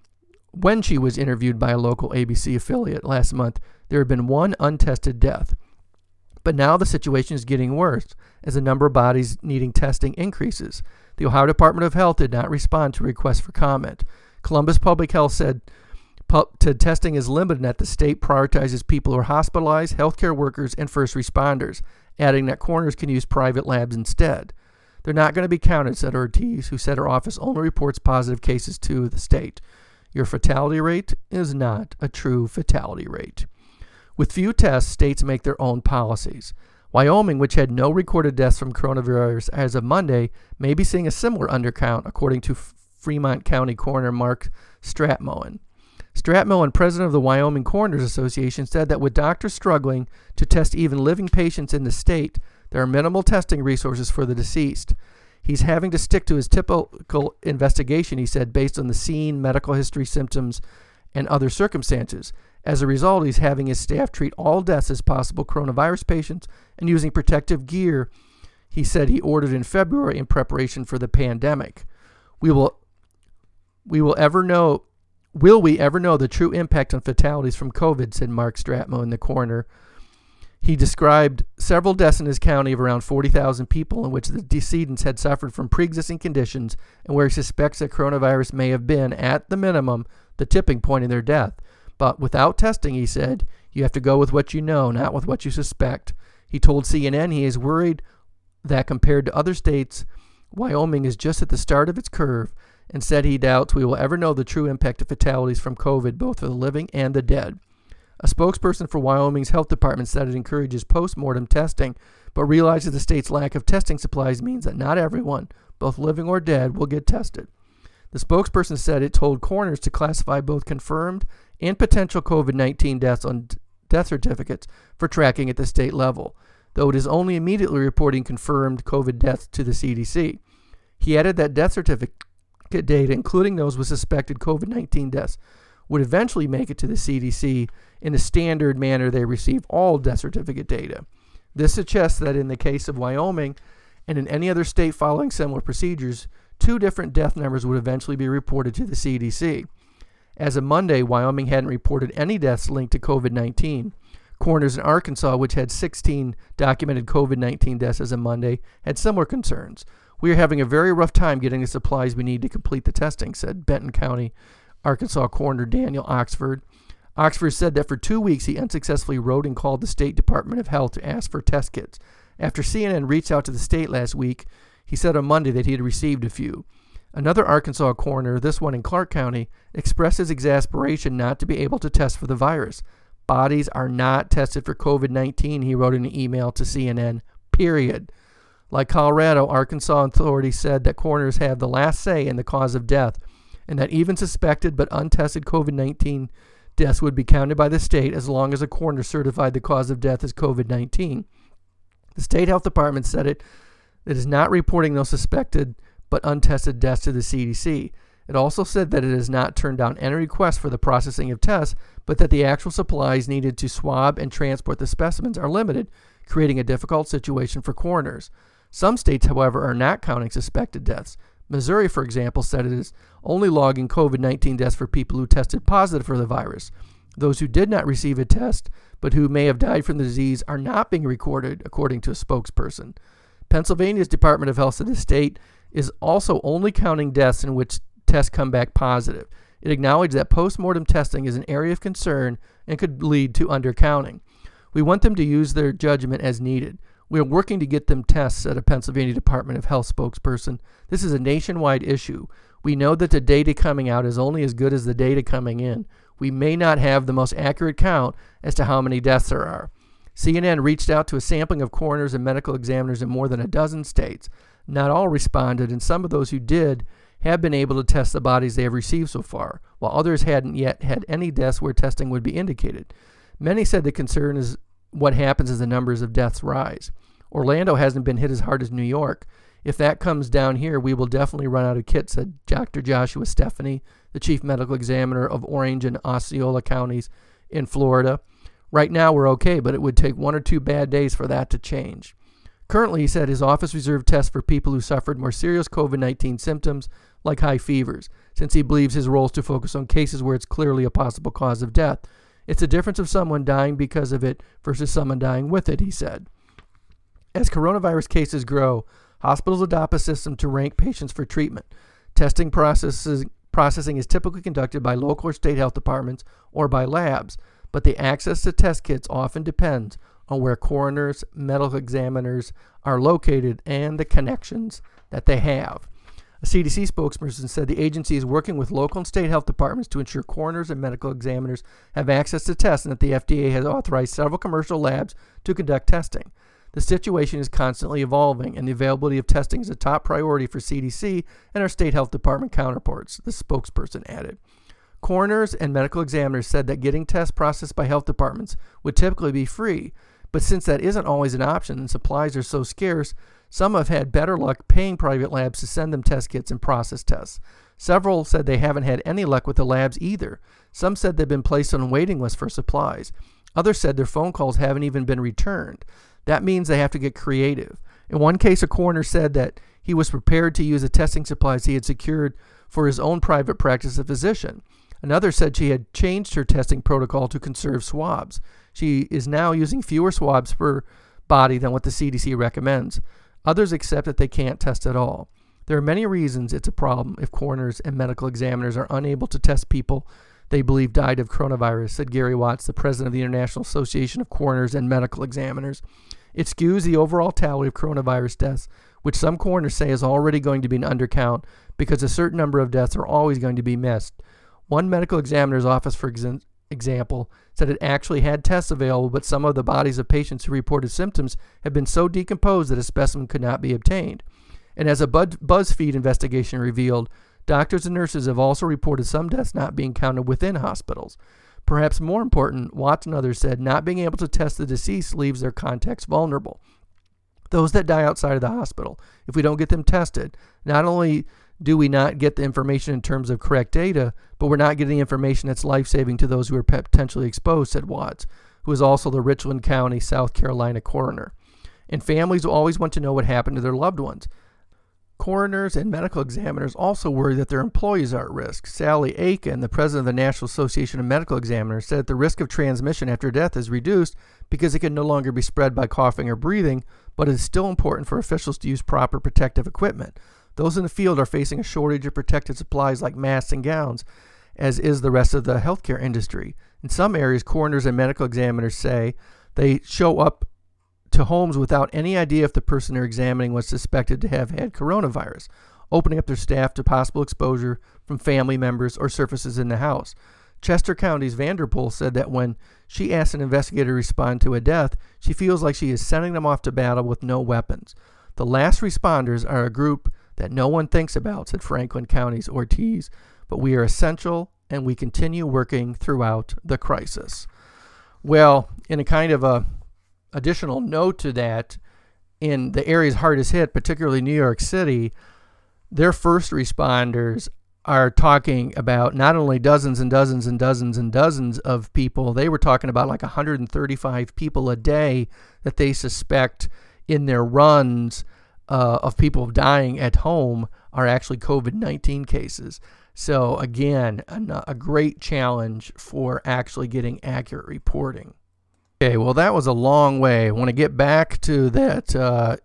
When she was interviewed by a local A B C affiliate last month, there had been one untested death. But now the situation is getting worse as the number of bodies needing testing increases. The Ohio Department of Health did not respond to requests for comment. Columbus Public Health said to testing is limited and that the state prioritizes people who are hospitalized, healthcare workers, and first responders, adding that coroners can use private labs instead. They're not going to be counted, said Ortiz, who said her office only reports positive cases to the state. Your fatality rate is not a true fatality rate. With few tests, states make their own policies. Wyoming, which had no recorded deaths from coronavirus as of Monday, may be seeing a similar undercount, according to Fremont County Coroner Mark Stratmoen. Stratmoen, president of the Wyoming Coroners Association, said that with doctors struggling to test even living patients in the state, there are minimal testing resources for the deceased. He's having to stick to his typical investigation, he said, based on the scene, medical history, symptoms, and other circumstances. As a result, he's having his staff treat all deaths as possible coronavirus patients and using protective gear he said he ordered in February in preparation for the pandemic. We will we will ever know will we ever know the true impact on fatalities from COVID, said Mark Stratmoen, the coroner. He described several deaths in his county of around forty thousand people in which the decedents had suffered from pre-existing conditions and where he suspects that coronavirus may have been, at the minimum, the tipping point in their death. But without testing, he said, you have to go with what you know, not with what you suspect. He told C N N he is worried that compared to other states, Wyoming is just at the start of its curve, and said he doubts we will ever know the true impact of fatalities from COVID, both for the living and the dead. A spokesperson for Wyoming's health department said it encourages post-mortem testing, but realizes the state's lack of testing supplies means that not everyone, both living or dead, will get tested. The spokesperson said it told coroners to classify both confirmed and potential COVID nineteen deaths on death certificates for tracking at the state level, though it is only immediately reporting confirmed COVID deaths to the C D C. He added that death certificate data, including those with suspected COVID nineteen deaths, would eventually make it to the C D C in the standard manner they receive all death certificate data. This suggests that in the case of Wyoming and in any other state following similar procedures, two different death numbers would eventually be reported to the C D C. As of Monday, Wyoming hadn't reported any deaths linked to COVID nineteen. Coroners in Arkansas, which had sixteen documented COVID nineteen deaths as of Monday, had similar concerns. "We are having a very rough time getting the supplies we need to complete the testing," said Benton County, Arkansas Coroner Daniel Oxford. Oxford said that for two weeks he unsuccessfully wrote and called the State Department of Health to ask for test kits. After C N N reached out to the state last week, he said on Monday that he had received a few. Another Arkansas coroner, this one in Clark County, expressed his exasperation not to be able to test for the virus. "Bodies are not tested for COVID nineteen, he wrote in an email to C N N, period. Like Colorado, Arkansas authorities said that coroners have the last say in the cause of death, and that even suspected but untested COVID nineteen deaths would be counted by the state as long as a coroner certified the cause of death as COVID nineteen. The state health department said it It is not reporting those suspected but untested deaths to the C D C. It also said that it has not turned down any requests for the processing of tests, but that the actual supplies needed to swab and transport the specimens are limited, creating a difficult situation for coroners. Some states, however, are not counting suspected deaths. Missouri, for example, said it is only logging COVID nineteen deaths for people who tested positive for the virus. Those who did not receive a test, but who may have died from the disease, are not being recorded, according to a spokesperson. Pennsylvania's Department of Health said the state is also only counting deaths in which tests come back positive. It acknowledged that post-mortem testing is an area of concern and could lead to undercounting. "We want them to use their judgment as needed. We are working to get them tests," said a Pennsylvania Department of Health spokesperson. "This is a nationwide issue. We know that the data coming out is only as good as the data coming in. We may not have the most accurate count as to how many deaths there are." C N N reached out to a sampling of coroners and medical examiners in more than a dozen states. Not all responded, and some of those who did have been able to test the bodies they have received so far, while others hadn't yet had any deaths where testing would be indicated. Many said the concern is what happens as the numbers of deaths rise. "Orlando hasn't been hit as hard as New York. If that comes down here, we will definitely run out of kits," said Doctor Joshua Stephanie, the chief medical examiner of Orange and Osceola counties in Florida. "Right now we're okay, but it would take one or two bad days for that to change." Currently, he said his office reserved tests for people who suffered more serious COVID nineteen symptoms, like high fevers, since he believes his role is to focus on cases where it's clearly a possible cause of death. "It's a difference of someone dying because of it versus someone dying with it," he said. As coronavirus cases grow, hospitals adopt a system to rank patients for treatment. Testing processes, processing is typically conducted by local or state health departments or by labs, but the access to test kits often depends on where coroners, medical examiners are located, and the connections that they have. A C D C spokesperson said the agency is working with local and state health departments to ensure coroners and medical examiners have access to tests, and that the F D A has authorized several commercial labs to conduct testing. The situation is constantly evolving, and the availability of testing is a top priority for C D C and our state health department counterparts, the spokesperson added. Coroners and medical examiners said that getting tests processed by health departments would typically be free, but since that isn't always an option and supplies are so scarce, some have had better luck paying private labs to send them test kits and process tests. Several said they haven't had any luck with the labs either. Some said they've been placed on waiting lists for supplies. Others said their phone calls haven't even been returned. That means they have to get creative. In one case, a coroner said that he was prepared to use the testing supplies he had secured for his own private practice as a physician. Another said she had changed her testing protocol to conserve swabs. She is now using fewer swabs per body than what the C D C recommends. Others accept that they can't test at all. There are many reasons it's a problem if coroners and medical examiners are unable to test people they believe died of coronavirus, said Gary Watts, the president of the International Association of Coroners and Medical Examiners. It skews the overall tally of coronavirus deaths, which some coroners say is already going to be an undercount because a certain number of deaths are always going to be missed. One medical examiner's office, for ex- example, said it actually had tests available, but some of the bodies of patients who reported symptoms had been so decomposed that a specimen could not be obtained. And as a Buzz- BuzzFeed investigation revealed, doctors and nurses have also reported some deaths not being counted within hospitals. Perhaps more important, Watts and others said, not being able to test the deceased leaves their contacts vulnerable. Those that die outside of the hospital, if we don't get them tested, not only do we not get the information in terms of correct data, but we're not getting information that's life-saving to those who are potentially exposed, said Watts, who is also the Richland County, South Carolina coroner. And families will always want to know what happened to their loved ones. Coroners and medical examiners also worry that their employees are at risk. Sally Aiken, the president of the National Association of Medical Examiners, said that the risk of transmission after death is reduced because it can no longer be spread by coughing or breathing, but it is still important for officials to use proper protective equipment. Those in the field are facing a shortage of protective supplies like masks and gowns, as is the rest of the healthcare industry. In some areas, coroners and medical examiners say they show up to homes without any idea if the person they're examining was suspected to have had coronavirus, opening up their staff to possible exposure from family members or surfaces in the house. Chester County's Vanderpool said that when she asked an investigator to respond to a death, she feels like she is sending them off to battle with no weapons. The last responders are a group that no one thinks about, said Franklin County's Ortiz, but we are essential and we continue working throughout the crisis. Well, in a kind of a additional note to that, in the areas hardest hit, particularly New York City, their first responders are talking about not only dozens and dozens and dozens and dozens of people, they were talking about like one hundred thirty-five people a day that they suspect in their runs uh, of people dying at home are actually covid nineteen cases. So again, a, a great challenge for actually getting accurate reporting. Okay, well, that was a long way. I want to get back to that uh,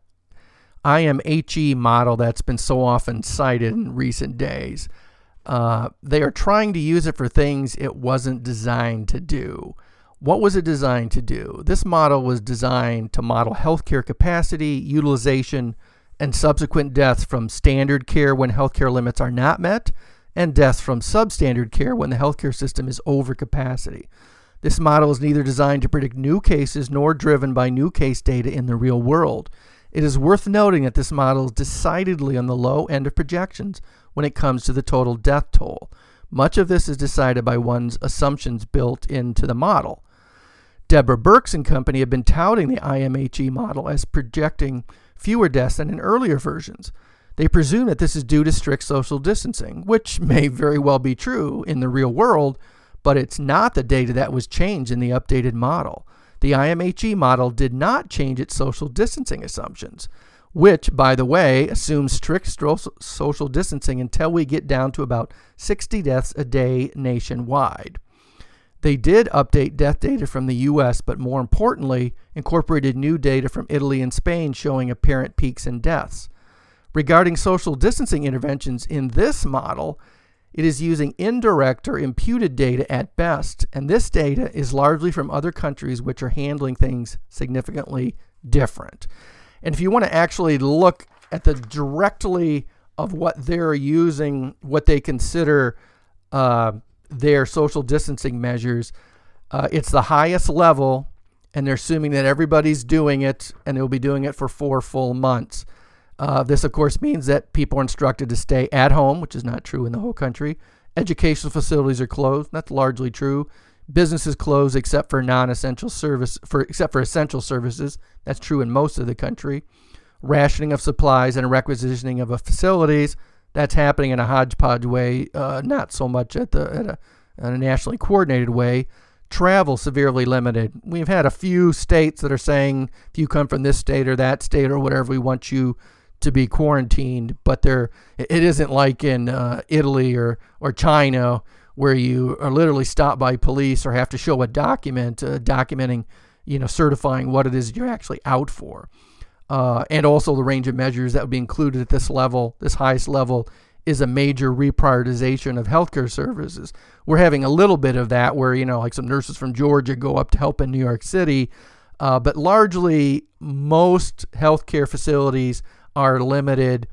I M H E model that's been so often cited in recent days. Uh, they are trying to use it for things it wasn't designed to do. What was it designed to do? This model was designed to model healthcare capacity, utilization, and subsequent deaths from standard care when healthcare limits are not met, and deaths from substandard care when the healthcare system is over capacity. This model is neither designed to predict new cases nor driven by new case data in the real world. It is worth noting that this model is decidedly on the low end of projections when it comes to the total death toll. Much of this is decided by one's assumptions built into the model. Deborah Birx and company have been touting the I M H E model as projecting fewer deaths than in earlier versions. They presume that this is due to strict social distancing, which may very well be true in the real world, but it's not the data that was changed in the updated model. The I M H E model did not change its social distancing assumptions, which, by the way, assumes strict social distancing until we get down to about sixty deaths a day nationwide. They did update death data from the U S, but more importantly, incorporated new data from Italy and Spain showing apparent peaks in deaths. Regarding social distancing interventions in this model, it is using indirect or imputed data at best, and this data is largely from other countries which are handling things significantly different. And if you want to actually look at the directly of what they're using, what they consider uh, their social distancing measures, uh, it's the highest level, and they're assuming that everybody's doing it, and they'll be doing it for four full months. Uh, this, of course, means that people are instructed to stay at home, which is not true in the whole country. Educational facilities are closed. That's largely true. Businesses closed except for non-essential service, for except for essential services. That's true in most of the country. Rationing of supplies and requisitioning of facilities. That's happening in a hodgepodge way, uh, not so much at the at a, at a nationally coordinated way. Travel severely limited. We've had a few states that are saying if you come from this state or that state or whatever, we want you to be quarantined, but there it isn't like in uh, Italy or or China where you are literally stopped by police or have to show a document uh, documenting, you know, certifying what it is you're actually out for, uh, and also the range of measures that would be included at this level, this highest level, is a major reprioritization of healthcare services. We're having a little bit of that where, you know, like some nurses from Georgia go up to help in New York City, uh, but largely most healthcare facilities are limited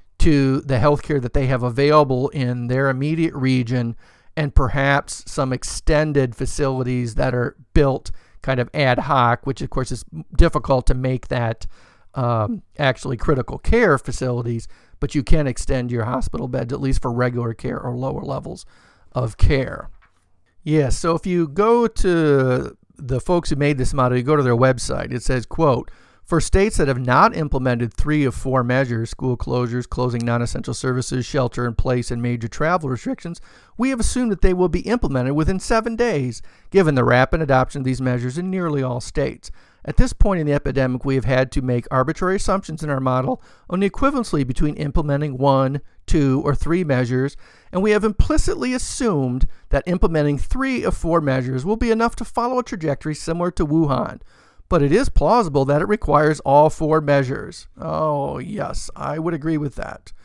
to the healthcare that they have available in their immediate region, and perhaps some extended facilities that are built kind of ad hoc, which of course is difficult to make that um, actually critical care facilities, but you can extend your hospital beds at least for regular care or lower levels of care. Yeah, so if you go to the folks who made this model, you go to their website, it says, quote, for states that have not implemented three of four measures, school closures, closing non-essential services, shelter in place, and major travel restrictions, we have assumed that they will be implemented within seven days, given the rapid adoption of these measures in nearly all states. At this point in the epidemic, we have had to make arbitrary assumptions in our model on the equivalency between implementing one, two, or three measures, and we have implicitly assumed that implementing three of four measures will be enough to follow a trajectory similar to Wuhan. But it is plausible that it requires all four measures. Oh, yes, I would agree with that.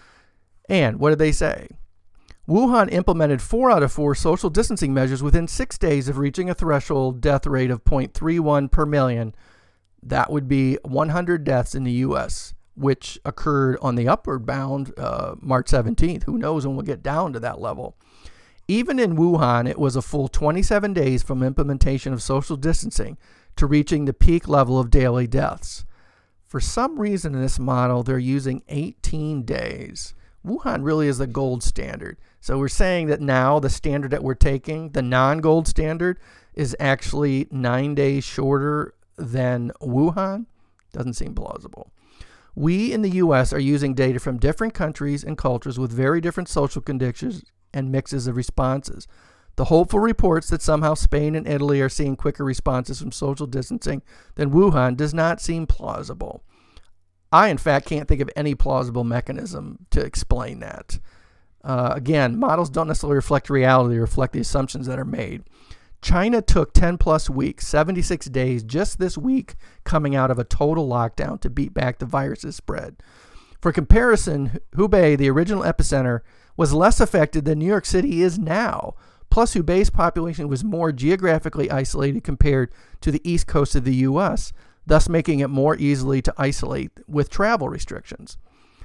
And what did they say? Wuhan implemented four out of four social distancing measures within six days of reaching a threshold death rate of zero point three one per million. That would be one hundred deaths in the U S, which occurred on the upward bound uh, March seventeenth. Who knows when we'll get down to that level. Even in Wuhan, it was a full twenty-seven days from implementation of social distancing to reaching the peak level of daily deaths. For some reason in this model, they're using eighteen days. Wuhan really is the gold standard. So we're saying that now the standard that we're taking, the non-gold standard, is actually nine days shorter than Wuhan? Doesn't seem plausible. We in the U S are using data from different countries and cultures with very different social conditions and mixes of responses. The hopeful reports that somehow Spain and Italy are seeing quicker responses from social distancing than Wuhan does not seem plausible. I, in fact, can't think of any plausible mechanism to explain that. Uh, again, models don't necessarily reflect reality, reflect the assumptions that are made. China took ten plus weeks, seventy-six days, just this week, coming out of a total lockdown to beat back the virus's spread. For comparison, Hubei, the original epicenter, was less affected than New York City is now. Plus, Hubei's population was more geographically isolated compared to the east coast of the U S, thus making it more easily to isolate with travel restrictions.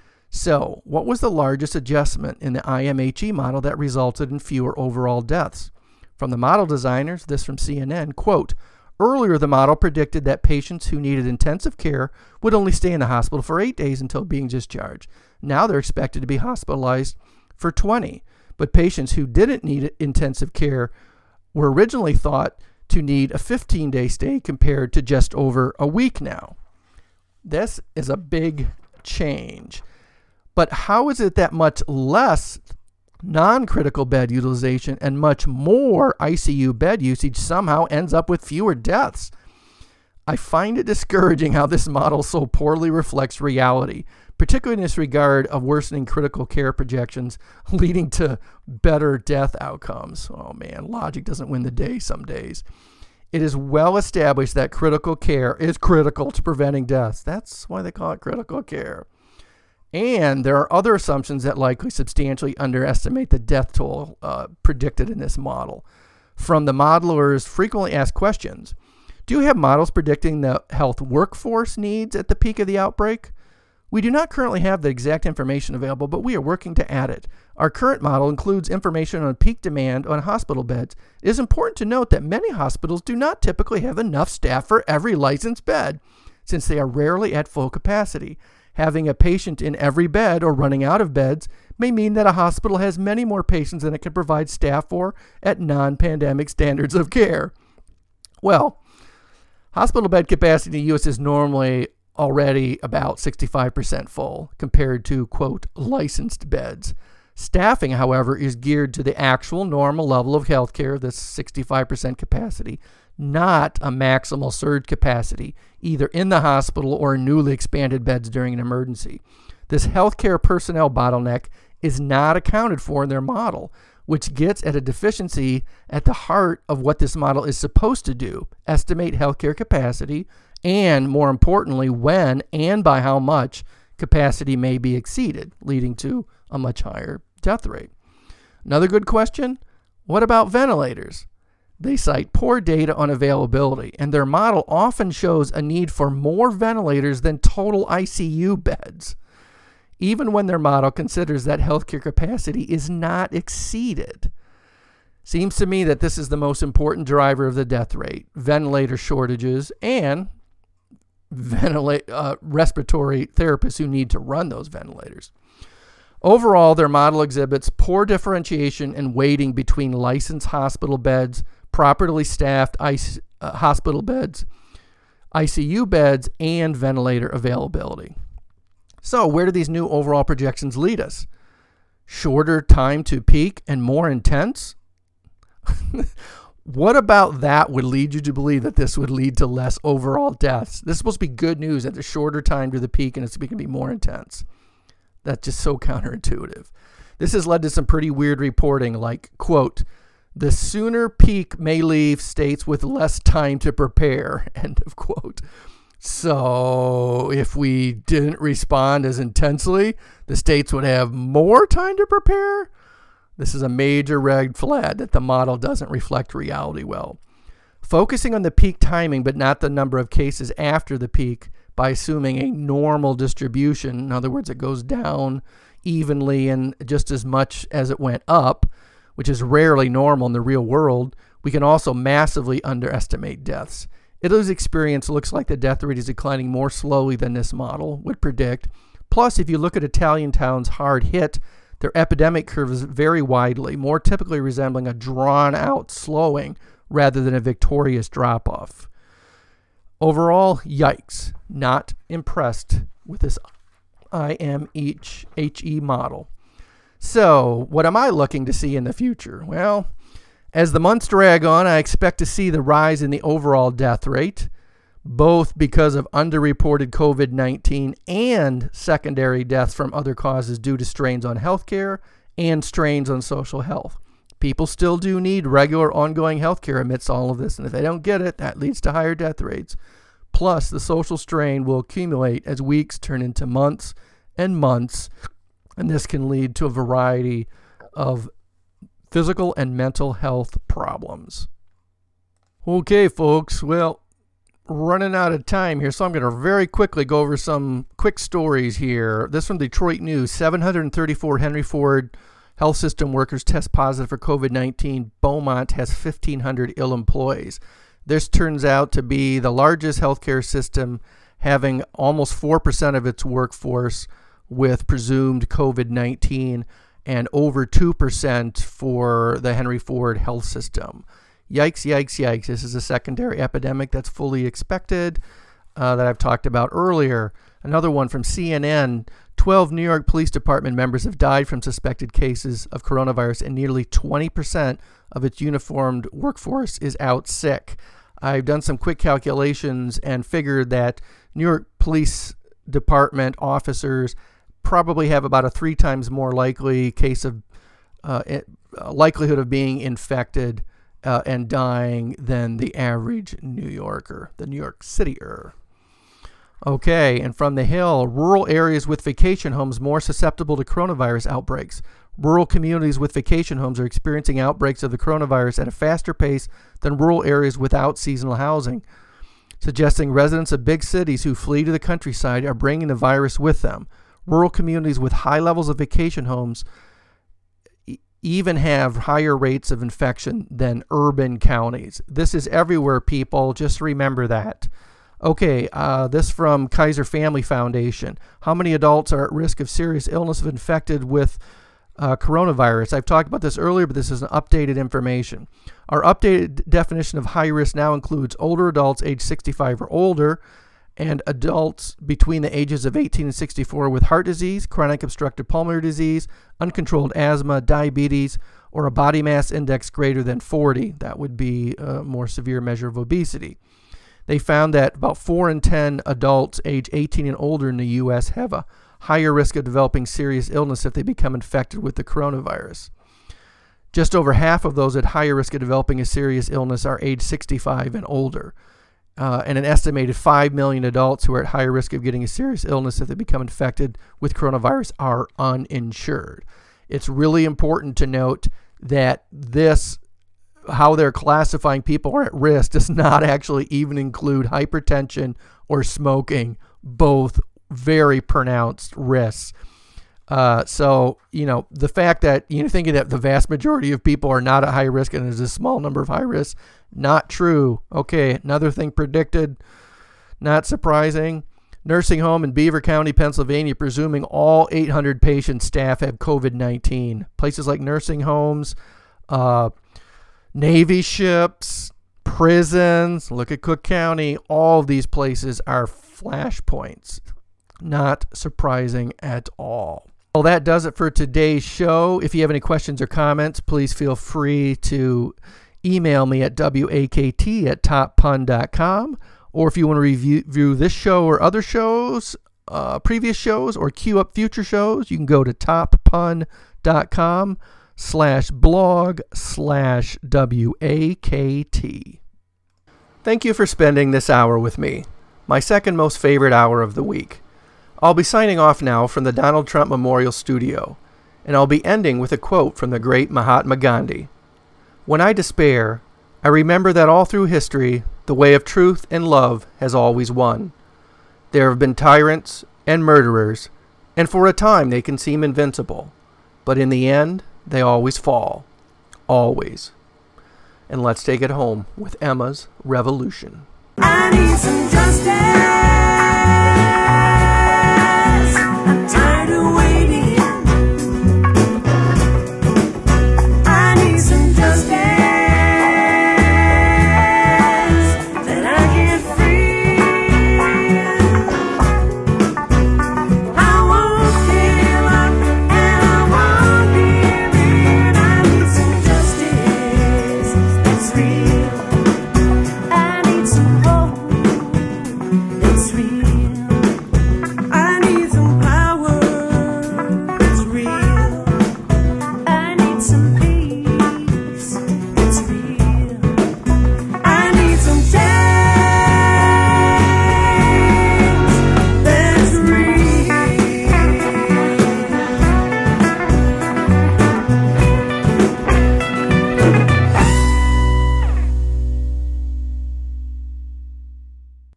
So, what was the largest adjustment in the I M H E model that resulted in fewer overall deaths? From the model designers, this from C N N, quote, earlier the model predicted that patients who needed intensive care would only stay in the hospital for eight days until being discharged. Now they're expected to be hospitalized for twenty. But patients who didn't need intensive care were originally thought to need a fifteen-day stay compared to just over a week now. This is a big change. But how is it that much less non-critical bed utilization and much more I C U bed usage somehow ends up with fewer deaths? I find it discouraging how this model so poorly reflects reality, particularly in this regard of worsening critical care projections leading to better death outcomes. Oh man, logic doesn't win the day some days. It is well established that critical care is critical to preventing deaths. That's why they call it critical care. And there are other assumptions that likely substantially underestimate the death toll uh, predicted in this model. From the modelers' frequently asked questions, do you have models predicting the health workforce needs at the peak of the outbreak? We do not currently have the exact information available, but we are working to add it. Our current model includes information on peak demand on hospital beds. It is important to note that many hospitals do not typically have enough staff for every licensed bed, since they are rarely at full capacity. Having a patient in every bed or running out of beds may mean that a hospital has many more patients than it can provide staff for at non-pandemic standards of care. Well, hospital bed capacity in the U S is normally already about sixty-five percent full compared to, quote, licensed beds. Staffing, however, is geared to the actual normal level of healthcare, that's sixty-five percent capacity, not a maximal surge capacity, either in the hospital or newly expanded beds during an emergency. This healthcare personnel bottleneck is not accounted for in their model, which gets at a deficiency at the heart of what this model is supposed to do: estimate healthcare capacity, and more importantly, when and by how much capacity may be exceeded, leading to a much higher death rate. Another good question, what about ventilators? They cite poor data on availability, and their model often shows a need for more ventilators than total I C U beds, even when their model considers that healthcare capacity is not exceeded. Seems to me that this is the most important driver of the death rate: ventilator shortages and ventilate, uh, respiratory therapists who need to run those ventilators. Overall, their model exhibits poor differentiation and weighting between licensed hospital beds, properly staffed I C, uh, hospital beds, I C U beds, and ventilator availability. So, where do these new overall projections lead us? Shorter time to peak and more intense? What about that would lead you to believe that this would lead to less overall deaths? This is supposed to be good news, that the shorter time to the peak and it's going to be more intense. That's just so counterintuitive. This has led to some pretty weird reporting like, quote, the sooner peak may leave states with less time to prepare, end of quote. So if we didn't respond as intensely, the states would have more time to prepare? This is a major red flag that the model doesn't reflect reality well. Focusing on the peak timing but not the number of cases after the peak by assuming a normal distribution, in other words, it goes down evenly and just as much as it went up, which is rarely normal in the real world, we can also massively underestimate deaths. Italy's experience looks like the death rate is declining more slowly than this model would predict. Plus, if you look at Italian towns hard hit, their epidemic curves vary widely, more typically resembling a drawn-out slowing rather than a victorious drop-off. Overall, yikes. Not impressed with this I M H E model. So, what am I looking to see in the future? Well, as the months drag on, I expect to see the rise in the overall death rate, both because of underreported covid nineteen and secondary deaths from other causes due to strains on healthcare and strains on social health. People still do need regular ongoing healthcare amidst all of this, and if they don't get it, that leads to higher death rates. Plus, the social strain will accumulate as weeks turn into months and months, and this can lead to a variety of physical and mental health problems. Okay, folks, well, running out of time here, so I'm going to very quickly go over some quick stories here. This from Detroit News. seven hundred thirty-four Henry Ford health system workers test positive for covid nineteen. Beaumont has fifteen hundred ill employees. This turns out to be the largest healthcare system, having almost four percent of its workforce with presumed covid nineteen and over two percent for the Henry Ford health system. Yikes, yikes, yikes. This is a secondary epidemic that's fully expected uh, that I've talked about earlier. Another one from C N N. twelve New York Police Department members have died from suspected cases of coronavirus, and nearly twenty percent of its uniformed workforce is out sick. I've done some quick calculations and figured that New York Police Department officers probably have about a three times more likely case of uh, likelihood of being infected uh, and dying than the average New Yorker, the New York Cityer. Okay, and from the Hill, rural areas with vacation homes more susceptible to coronavirus outbreaks. Rural communities with vacation homes are experiencing outbreaks of the coronavirus at a faster pace than rural areas without seasonal housing, suggesting residents of big cities who flee to the countryside are bringing the virus with them. Rural communities with high levels of vacation homes e- even have higher rates of infection than urban counties. This is everywhere, people. Just remember that. Okay, uh, this from Kaiser Family Foundation. How many adults are at risk of serious illness if infected with uh, coronavirus? I've talked about this earlier, but this is an updated information. Our updated definition of high risk now includes older adults age sixty-five or older, and adults between the ages of eighteen and sixty-four with heart disease, chronic obstructive pulmonary disease, uncontrolled asthma, diabetes, or a body mass index greater than forty. That would be a more severe measure of obesity. They found that about four in ten adults age eighteen and older in the U S have a higher risk of developing serious illness if they become infected with the coronavirus. Just over half of those at higher risk of developing a serious illness are age sixty-five and older. Uh, and an estimated five million adults who are at higher risk of getting a serious illness if they become infected with coronavirus are uninsured. It's really important to note that this, how they're classifying people are at risk, does not actually even include hypertension or smoking, both very pronounced risks. Uh, so, you know, the fact that, you know, thinking that the vast majority of people are not at high risk and there's a small number of high risks, not true. Okay, another thing predicted, not surprising. nursing home in Beaver County, Pennsylvania, presuming all eight hundred patient staff have covid nineteen. Places like nursing homes, uh, Navy ships, prisons, look at Cook County, all of these places are flashpoints. Not surprising at all. Well, that does it for today's show. If you have any questions or comments, please feel free to email me at wakt at top pun dot com. Or if you want to review, review this show or other shows, uh, previous shows, or queue up future shows, you can go to top pun dot com slash blog slash W A K T. Thank you for spending this hour with me, my second most favorite hour of the week. I'll be signing off now from the Donald Trump Memorial Studio, and I'll be ending with a quote from the great Mahatma Gandhi. When I despair, I remember that all through history, the way of truth and love has always won. There have been tyrants and murderers, and for a time they can seem invincible, but in the end, they always fall. Always. And let's take it home with Emma's Revolution. I need some justice.